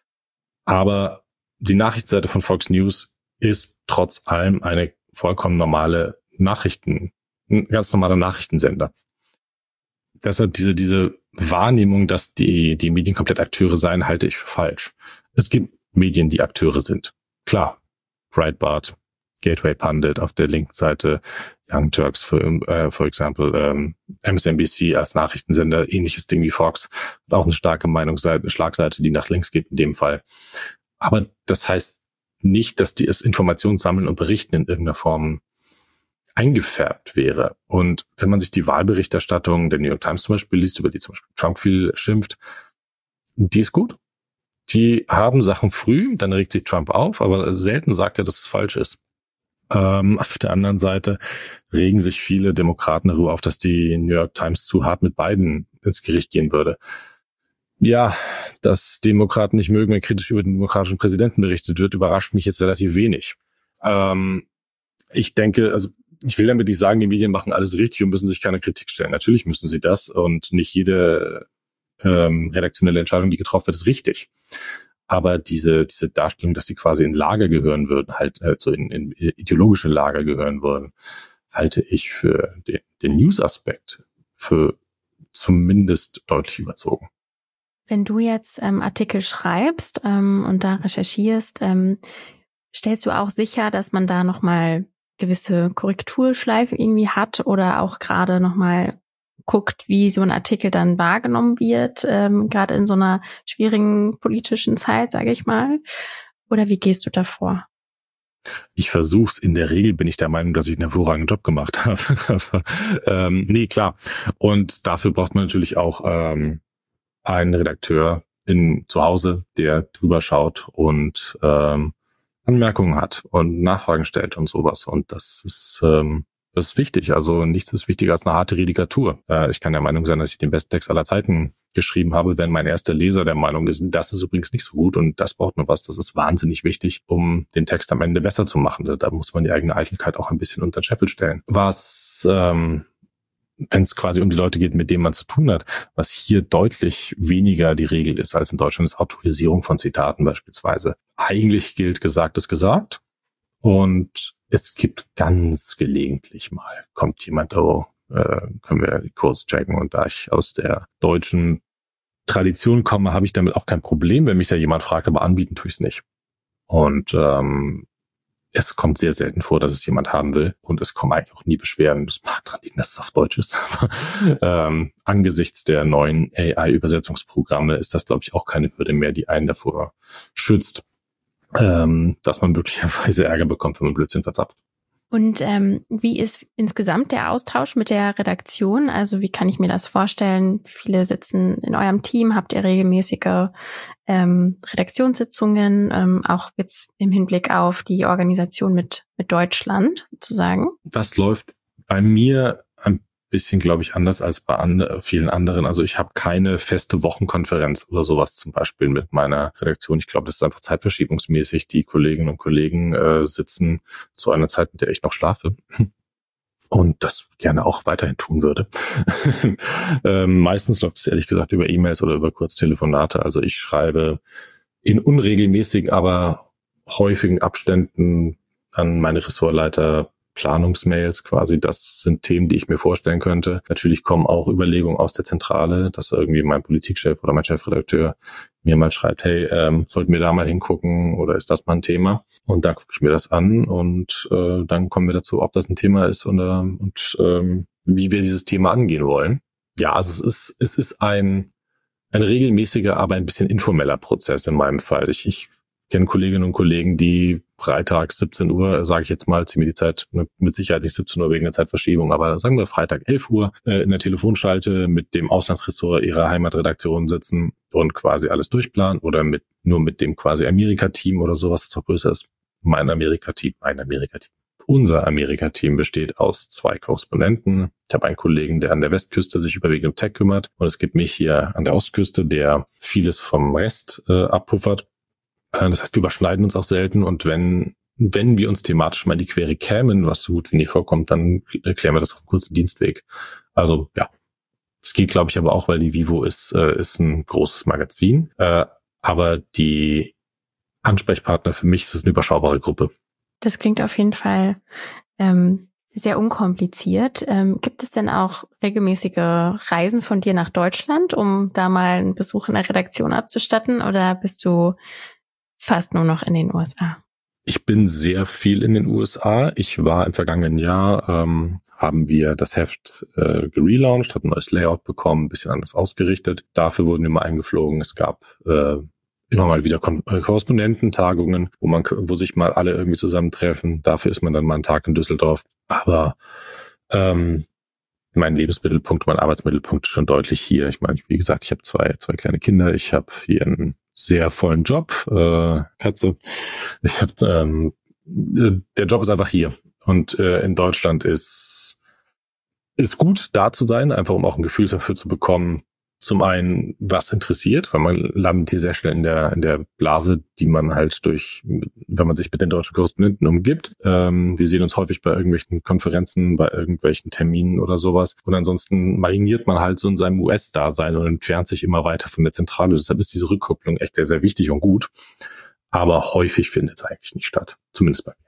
Aber die Nachrichtenseite von Fox News ist trotz allem eine vollkommen normale Nachrichten, ein ganz normaler Nachrichtensender. Deshalb diese, diese Wahrnehmung, dass die, die Medien komplett Akteure seien, halte ich für falsch. Es gibt Medien, die Akteure sind. Klar, Breitbart, Gateway Pundit auf der linken Seite, Young Turks, für, äh, for example, ähm, M S N B C als Nachrichtensender, ähnliches Ding wie Fox, und auch eine starke Meinungsseite, Schlagseite, die nach links geht in dem Fall. Aber das heißt nicht, dass die es Informationen sammeln und berichten in irgendeiner Form eingefärbt wäre. Und wenn man sich die Wahlberichterstattung der New York Times zum Beispiel liest, über die zum Beispiel Trump viel schimpft, die ist gut. Die haben Sachen früh, dann regt sich Trump auf, aber selten sagt er, dass es falsch ist. Ähm, auf der anderen Seite regen sich viele Demokraten darüber auf, dass die New York Times zu hart mit Biden ins Gericht gehen würde. Ja, dass Demokraten nicht mögen, wenn kritisch über den demokratischen Präsidenten berichtet wird, überrascht mich jetzt relativ wenig. Ähm, ich denke, also ich will damit nicht sagen, die Medien machen alles richtig und müssen sich keine Kritik stellen. Natürlich müssen sie das und nicht jede ähm, redaktionelle Entscheidung, die getroffen wird, ist richtig. Aber diese diese Darstellung, dass sie quasi in Lager gehören würden, halt also in, in ideologische Lager gehören würden, halte ich für den, den News-Aspekt für zumindest deutlich überzogen. Wenn du jetzt ähm, Artikel schreibst ähm, und da recherchierst, ähm, stellst du auch sicher, dass man da nochmal gewisse Korrekturschleifen irgendwie hat oder auch gerade nochmal guckt, wie so ein Artikel dann wahrgenommen wird, ähm, gerade in so einer schwierigen politischen Zeit, sage ich mal? Oder wie gehst du da vor? Ich versuch's. In der Regel bin ich der Meinung, dass ich einen hervorragenden Job gemacht habe. ähm, nee, klar. Und dafür braucht man natürlich auch ähm, einen Redakteur in zu Hause, der drüber schaut und ähm, Anmerkungen hat und Nachfragen stellt und sowas. Und das ist ähm, das ist wichtig. Also nichts ist wichtiger als eine harte Redikatur. Äh, ich kann der Meinung sein, dass ich den besten Text aller Zeiten geschrieben habe, wenn mein erster Leser der Meinung ist, das ist übrigens nicht so gut und das braucht nur was. Das ist wahnsinnig wichtig, um den Text am Ende besser zu machen. Da, da muss man die eigene Eitelkeit auch ein bisschen unter den Scheffel stellen. Was, ähm, wenn es quasi um die Leute geht, mit denen man zu tun hat, was hier deutlich weniger die Regel ist als in Deutschland, ist Autorisierung von Zitaten beispielsweise. Eigentlich gilt, gesagt ist gesagt. Und es gibt ganz gelegentlich mal, kommt jemand, oh, äh, können wir kurz checken. Und da ich aus der deutschen Tradition komme, habe ich damit auch kein Problem, wenn mich da jemand fragt, aber anbieten tue ich es nicht. Und ähm, es kommt sehr selten vor, dass es jemand haben will. Und es kommen eigentlich auch nie Beschwerden. Das mag daran liegen, dass es auf Deutsch ist. Aber ähm, angesichts der neuen A I-Übersetzungsprogramme ist das, glaube ich, auch keine Hürde mehr, die einen davor schützt, ähm, dass man möglicherweise Ärger bekommt, wenn man Blödsinn verzapft. Und ähm, wie ist insgesamt der Austausch mit der Redaktion? Also wie kann ich mir das vorstellen? Wie viele sitzen in eurem Team? Habt ihr regelmäßige ähm, Redaktionssitzungen, ähm, auch jetzt im Hinblick auf die Organisation mit, mit Deutschland sozusagen? Das läuft bei mir ein bisschen, glaube ich, anders als bei and- vielen anderen. Also ich habe keine feste Wochenkonferenz oder sowas zum Beispiel mit meiner Redaktion. Ich glaube, das ist einfach zeitverschiebungsmäßig. Die Kolleginnen und Kollegen äh, sitzen zu einer Zeit, in der ich noch schlafe und das gerne auch weiterhin tun würde. ähm, meistens läuft es ehrlich gesagt über E-Mails oder über Kurztelefonate. Also ich schreibe in unregelmäßigen, aber häufigen Abständen an meine Ressortleiter Planungsmails quasi, das sind Themen, die ich mir vorstellen könnte. Natürlich kommen auch Überlegungen aus der Zentrale, dass irgendwie mein Politikchef oder mein Chefredakteur mir mal schreibt, hey, ähm, sollten wir da mal hingucken oder ist das mal ein Thema? Und da gucke ich mir das an und äh, dann kommen wir dazu, ob das ein Thema ist und, äh, und ähm, wie wir dieses Thema angehen wollen. Ja, also es ist es ist ein ein regelmäßiger, aber ein bisschen informeller Prozess in meinem Fall. Ich, ich kenne Kolleginnen und Kollegen, die Freitag siebzehn Uhr, sage ich jetzt mal, zieh mir die Zeit, mit Sicherheit nicht siebzehn Uhr wegen der Zeitverschiebung, aber sagen wir Freitag elf Uhr äh, in der Telefonschalte mit dem Auslandsressort ihrer Heimatredaktion sitzen und quasi alles durchplanen oder mit nur mit dem quasi Amerika-Team oder sowas, das doch größer ist. Mein Amerika-Team, mein Amerika-Team. Unser Amerika-Team besteht aus zwei Korrespondenten. Ich habe einen Kollegen, der an der Westküste sich überwiegend um Tech kümmert und es gibt mich hier an der Ostküste, der vieles vom Rest äh, abpuffert. Das heißt, wir überschneiden uns auch selten und wenn wenn wir uns thematisch mal in die Quere kämen, was so gut wie nicht vorkommt, dann klären wir das auf einem kurzen Dienstweg. Also ja, es geht, glaube ich, aber auch, weil die Vivo ist äh, ist ein großes Magazin, äh, aber die Ansprechpartner für mich ist es eine überschaubare Gruppe. Das klingt auf jeden Fall ähm, sehr unkompliziert. Ähm, gibt es denn auch regelmäßige Reisen von dir nach Deutschland, um da mal einen Besuch in der Redaktion abzustatten, oder bist du fast nur noch in den U S A? Ich bin sehr viel in den U S A. Ich war im vergangenen Jahr, ähm, haben wir das Heft äh, gelauncht, hat ein neues Layout bekommen, ein bisschen anders ausgerichtet. Dafür wurden wir mal eingeflogen. Es gab äh, immer mal wieder Kon- äh, Korrespondententagungen, wo man, wo sich mal alle irgendwie zusammentreffen. Dafür ist man dann mal einen Tag in Düsseldorf. Aber ähm, mein Lebensmittelpunkt, mein Arbeitsmittelpunkt ist schon deutlich hier. Ich meine, wie gesagt, ich habe zwei zwei kleine Kinder. Ich habe hier einen sehr vollen Job. Äh, Katze. Ich hab, ähm, der Job ist einfach hier. Und äh, in Deutschland ist ist gut, da zu sein, einfach um auch ein Gefühl dafür zu bekommen, zum einen, was interessiert, weil man landet hier sehr schnell in der in der Blase, die man halt durch, wenn man sich mit den deutschen Korrespondenten umgibt. Ähm, wir sehen uns häufig bei irgendwelchen Konferenzen, bei irgendwelchen Terminen oder sowas. Und ansonsten mariniert man halt so in seinem U S-Dasein und entfernt sich immer weiter von der Zentrale. Deshalb ist diese Rückkopplung echt sehr, sehr wichtig und gut. Aber häufig findet es eigentlich nicht statt, zumindest bei mir.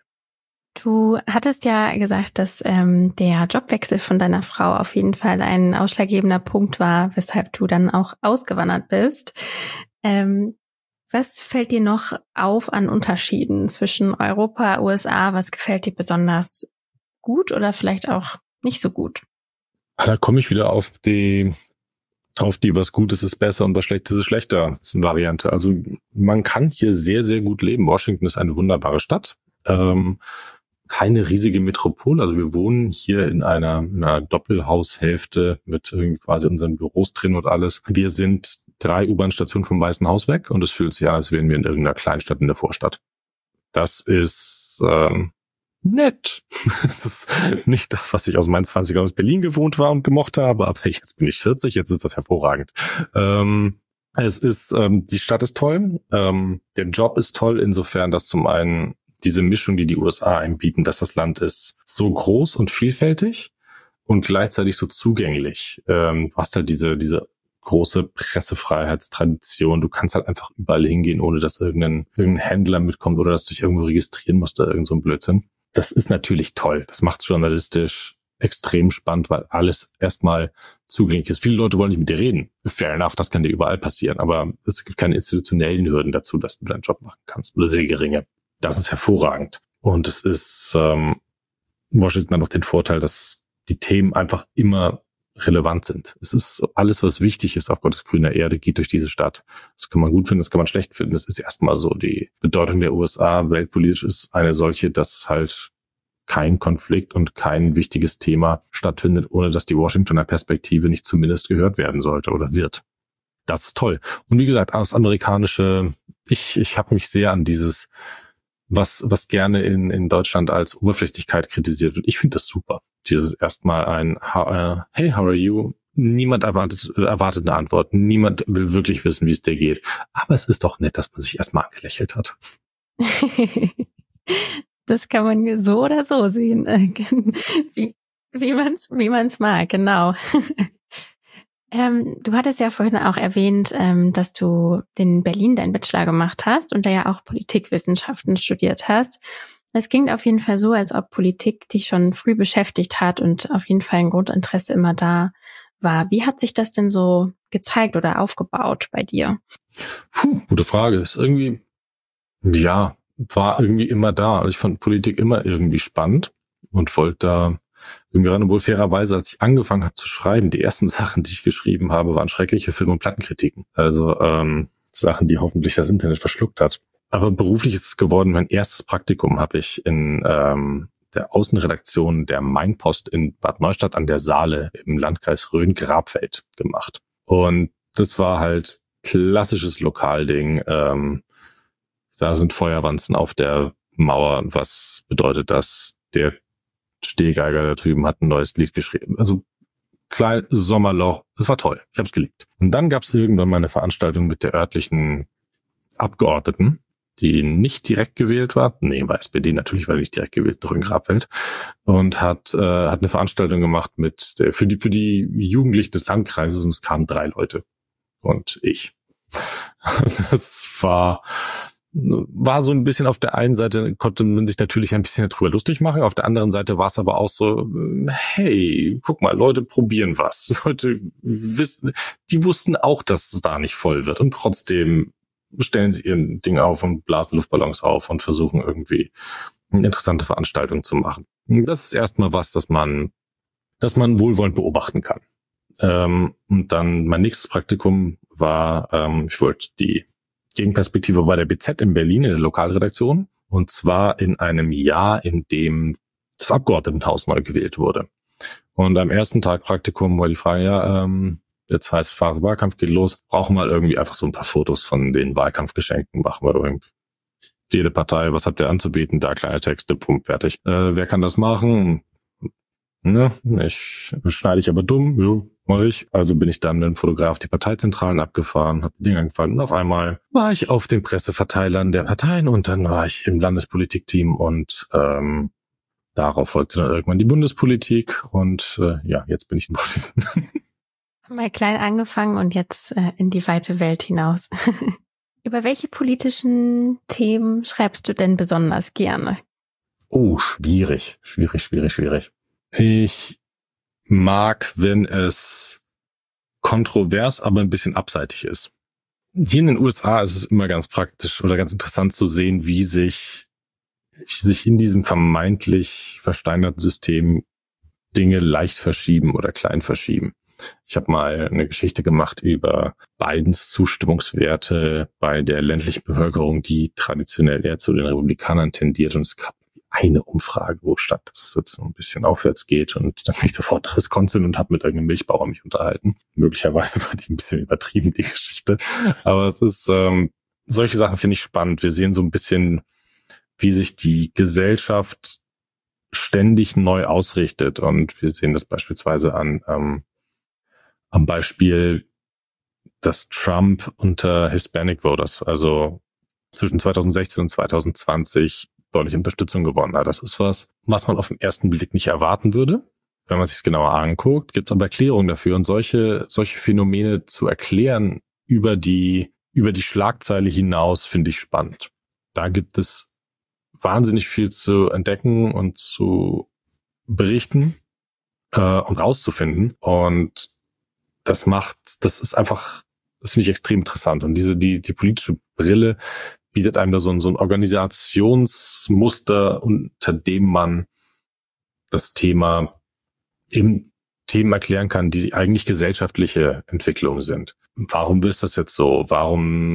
Du hattest ja gesagt, dass ähm, der Jobwechsel von deiner Frau auf jeden Fall ein ausschlaggebender Punkt war, weshalb du dann auch ausgewandert bist. Ähm, was fällt dir noch auf an Unterschieden zwischen Europa, U S A? Was gefällt dir besonders gut oder vielleicht auch nicht so gut? Da komme ich wieder auf die, auf die, was Gutes ist besser und was Schlechtes ist schlechter. Das ist eine Variante. Also man kann hier sehr, sehr gut leben. Washington ist eine wunderbare Stadt. Ähm, keine riesige Metropole. Also wir wohnen hier in einer, in einer Doppelhaushälfte mit irgendwie quasi unseren Büros drin und alles. Wir sind drei U-Bahn-Stationen vom Weißen Haus weg und es fühlt sich an, als wären wir in irgendeiner Kleinstadt in der Vorstadt. Das ist ähm, nett. Das ist nicht das, was ich aus meinen zwanzigern aus Berlin gewohnt war und gemocht habe, aber jetzt bin ich vierzig, jetzt ist das hervorragend. Ähm, es ist, ähm, die Stadt ist toll, ähm, der Job ist toll, insofern, dass zum einen diese Mischung, die die U S A einem bieten, dass das Land ist so groß und vielfältig und gleichzeitig so zugänglich. Ähm, du hast halt diese diese große Pressefreiheitstradition. Du kannst halt einfach überall hingehen, ohne dass irgendein, irgendein Händler mitkommt oder dass du dich irgendwo registrieren musst oder irgend so ein Blödsinn. Das ist natürlich toll. Das macht es journalistisch extrem spannend, weil alles erstmal zugänglich ist. Viele Leute wollen nicht mit dir reden. Fair enough, das kann dir überall passieren. Aber es gibt keine institutionellen Hürden dazu, dass du deinen Job machen kannst oder sehr geringe. Das ist hervorragend. Und es ist, ähm, Washington hat noch den Vorteil, dass die Themen einfach immer relevant sind. Es ist alles, was wichtig ist auf Gottes grüner Erde, geht durch diese Stadt. Das kann man gut finden, das kann man schlecht finden. Das ist erstmal so. Die Bedeutung der U S A weltpolitisch ist eine solche, dass halt kein Konflikt und kein wichtiges Thema stattfindet, ohne dass die Washingtoner Perspektive nicht zumindest gehört werden sollte oder wird. Das ist toll. Und wie gesagt, aus amerikanische, ich ich habe mich sehr an dieses, was was gerne in in Deutschland als Oberflächlichkeit kritisiert wird. Ich finde das super. Dieses erstmal ein uh, Hey, how are you? Niemand erwartet erwartet eine Antwort. Niemand will wirklich wissen, wie es dir geht. Aber es ist doch nett, dass man sich erstmal angelächelt hat. Das kann man so oder so sehen, wie, wie man es wie man's mag, genau. ähm, du hattest ja vorhin auch erwähnt, ähm, dass du in Berlin deinen Bachelor gemacht hast und da ja auch Politikwissenschaften studiert hast. Es klingt auf jeden Fall so, als ob Politik dich schon früh beschäftigt hat und auf jeden Fall ein Grundinteresse immer da war. Wie hat sich das denn so gezeigt oder aufgebaut bei dir? Puh, gute Frage. Ist irgendwie, ja, war irgendwie immer da. Also ich fand Politik immer irgendwie spannend und wollte da irgendwie ran, obwohl fairerweise, als ich angefangen habe zu schreiben, die ersten Sachen, die ich geschrieben habe, waren schreckliche Film- und Plattenkritiken. Also ähm, Sachen, die hoffentlich das Internet verschluckt hat. Aber beruflich ist es geworden. Mein erstes Praktikum habe ich in ähm, der Außenredaktion der Mainpost in Bad Neustadt an der Saale im Landkreis Rhön-Grabfeld gemacht. Und das war halt klassisches Lokalding. Ähm, da sind Feuerwanzen auf der Mauer. Was bedeutet das? Der Stehgeiger da drüben hat ein neues Lied geschrieben. Also klein Sommerloch. Es war toll. Ich habe es geliebt. Und dann gab es irgendwann mal eine Veranstaltung mit der örtlichen Abgeordneten, die nicht direkt gewählt war. Nee, war S P D, natürlich war die nicht direkt gewählt, noch in Grabfeld. Und hat äh, hat eine Veranstaltung gemacht mit der, für die für die Jugendlichen des Landkreises und es kamen drei Leute und ich. Das war war so ein bisschen auf der einen Seite, konnte man sich natürlich ein bisschen darüber lustig machen, auf der anderen Seite war es aber auch so, hey, guck mal, Leute probieren was. Leute wissen, die wussten auch, dass es da nicht voll wird und trotzdem stellen sie ihren Ding auf und blasen Luftballons auf und versuchen irgendwie eine interessante Veranstaltung zu machen. Das ist erstmal was, das man, das man wohlwollend beobachten kann. Ähm, und dann mein nächstes Praktikum war, ähm, ich wollte die Gegenperspektive bei der B Z in Berlin in der Lokalredaktion und zwar in einem Jahr, in dem das Abgeordnetenhaus neu gewählt wurde. Und am ersten Tag Praktikum war die Frage, ja, ähm, jetzt heißt Phase Wahlkampf geht los, brauchen wir irgendwie einfach so ein paar Fotos von den Wahlkampfgeschenken, machen wir irgendwie jede Partei, was habt ihr anzubieten, da kleine Texte, Punkt, fertig. Äh, wer kann das machen? Ne, ich schneide ich aber dumm, jo, mache ich. Also bin ich dann mit dem Fotograf die Parteizentralen abgefahren, hab die Dinger angefallen und auf einmal war ich auf den Presseverteilern der Parteien und dann war ich im Landespolitikteam und ähm, darauf folgte dann irgendwann die Bundespolitik und äh, ja, jetzt bin ich in Politik. Mal klein angefangen und jetzt äh, in die weite Welt hinaus. Über welche politischen Themen schreibst du denn besonders gerne? Oh, schwierig, schwierig, schwierig, schwierig. Ich mag, wenn es kontrovers, aber ein bisschen abseitig ist. Hier in den U S A ist es immer ganz praktisch oder ganz interessant zu sehen, wie sich, wie sich in diesem vermeintlich versteinerten System Dinge leicht verschieben oder klein verschieben. Ich habe mal eine Geschichte gemacht über Bidens Zustimmungswerte bei der ländlichen Bevölkerung, die traditionell eher zu den Republikanern tendiert. Und es gab eine Umfrage, wo stand, dass es jetzt so ein bisschen aufwärts geht. Und dann bin ich sofort nach Wisconsin und habe mit irgendeinem Milchbauer mich unterhalten. Möglicherweise war die ein bisschen übertrieben, die Geschichte. Aber es ist, ähm, solche Sachen finde ich spannend. Wir sehen so ein bisschen, wie sich die Gesellschaft ständig neu ausrichtet. Und wir sehen das beispielsweise an ähm, am Beispiel, dass Trump unter Hispanic Voters, also zwischen zweitausendsechzehn und zweitausendzwanzig, deutlich Unterstützung gewonnen hat. Das ist was, was man auf den ersten Blick nicht erwarten würde. Wenn man sich es genauer anguckt, gibt es aber Erklärungen dafür. Und solche solche Phänomene zu erklären über die über die Schlagzeile hinaus, finde ich spannend. Da gibt es wahnsinnig viel zu entdecken und zu berichten äh, und rauszufinden. Und das macht, das ist einfach, das finde ich extrem interessant. Und diese, die, die politische Brille bietet einem da so ein, so ein Organisationsmuster, unter dem man das Thema eben Themen erklären kann, die eigentlich gesellschaftliche Entwicklungen sind. Warum ist das jetzt so? Warum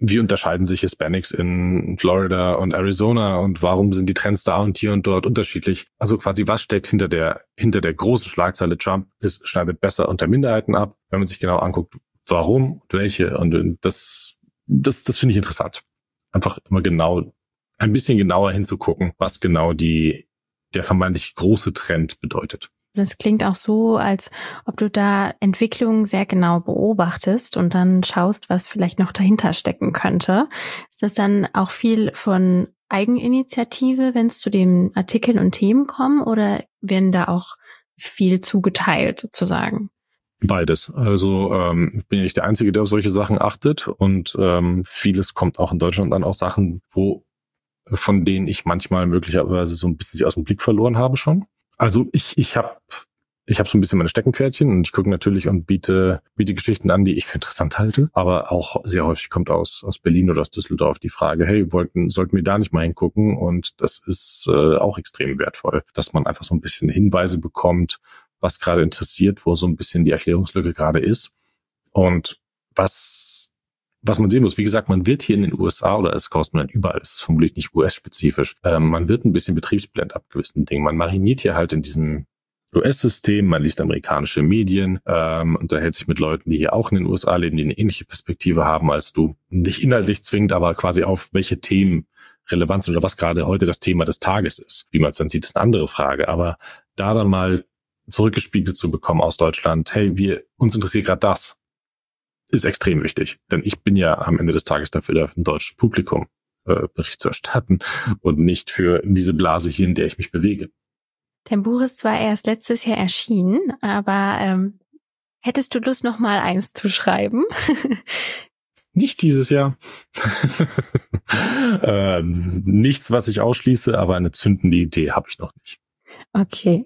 wie unterscheiden sich Hispanics in Florida und Arizona und warum sind die Trends da und hier und dort unterschiedlich? Also quasi, was steckt hinter der hinter der großen Schlagzeile, Trump ist, schneidet besser unter Minderheiten ab, wenn man sich genau anguckt, warum und welche. Und das, das, das finde ich interessant. Einfach immer genau, ein bisschen genauer hinzugucken, was genau die der vermeintlich große Trend bedeutet. Das klingt auch so, als ob du da Entwicklungen sehr genau beobachtest und dann schaust, was vielleicht noch dahinter stecken könnte. Ist das dann auch viel von Eigeninitiative, wenn es zu den Artikeln und Themen kommt, oder werden da auch viel zugeteilt sozusagen? Beides. Also ähm, ich bin ja nicht der Einzige, der auf solche Sachen achtet, und ähm, vieles kommt auch in Deutschland dann auch Sachen, wo von denen ich manchmal möglicherweise so ein bisschen sie aus dem Blick verloren habe schon. Also ich ich habe ich habe so ein bisschen meine Steckenpferdchen und ich gucke natürlich und biete biete Geschichten an, die ich für interessant halte. Aber auch sehr häufig kommt aus aus Berlin oder aus Düsseldorf die Frage, hey, wollten sollten wir da nicht mal hingucken? Und das ist äh, auch extrem wertvoll, dass man einfach so ein bisschen Hinweise bekommt, was gerade interessiert, wo so ein bisschen die Erklärungslücke gerade ist und was was man sehen muss. Wie gesagt, man wird hier in den U S A, oder es kostet man überall, es ist vermutlich nicht U S-spezifisch, ähm, man wird ein bisschen betriebsblind ab gewissen Dingen. Man mariniert hier halt in diesem U S-System, man liest amerikanische Medien, ähm, unterhält sich mit Leuten, die hier auch in den U S A leben, die eine ähnliche Perspektive haben als du. Nicht inhaltlich zwingend, aber quasi auf welche Themen relevant sind oder was gerade heute das Thema des Tages ist. Wie man es dann sieht, ist eine andere Frage. Aber da dann mal zurückgespiegelt zu bekommen aus Deutschland, hey, wir uns interessiert gerade das, ist extrem wichtig. Denn ich bin ja am Ende des Tages dafür, für ein deutsches Publikum äh, Bericht zu erstatten und nicht für diese Blase hier, in der ich mich bewege. Dein Buch ist zwar erst letztes Jahr erschienen, aber ähm, hättest du Lust, noch mal eins zu schreiben? Nicht dieses Jahr. äh, nichts, was ich ausschließe, aber eine zündende Idee habe ich noch nicht. Okay.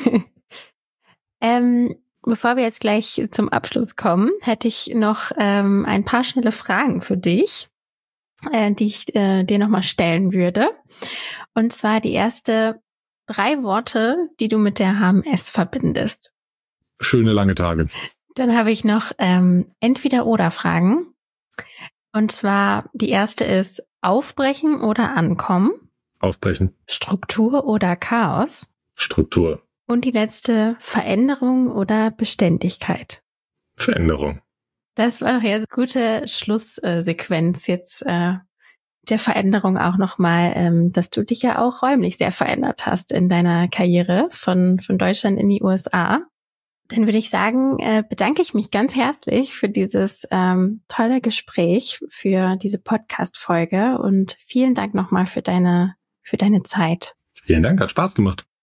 ähm, bevor wir jetzt gleich zum Abschluss kommen, hätte ich noch ähm, ein paar schnelle Fragen für dich, äh, die ich äh, dir nochmal stellen würde. Und zwar die erste: drei Worte, die du mit der H M S verbindest. Schöne lange Tage. Dann habe ich noch ähm, Entweder-oder-Fragen. Und zwar die erste ist Aufbrechen oder Ankommen. Aufbrechen. Struktur oder Chaos. Struktur. Und die letzte, Veränderung oder Beständigkeit. Veränderung. Das war doch jetzt eine gute Schlusssequenz jetzt äh, der Veränderung auch nochmal, ähm, dass du dich ja auch räumlich sehr verändert hast in deiner Karriere von von Deutschland in die U S A. Dann würde ich sagen, äh, bedanke ich mich ganz herzlich für dieses ähm, tolle Gespräch, für diese Podcast-Folge und vielen Dank nochmal für deine für deine Zeit. Vielen Dank, hat Spaß gemacht.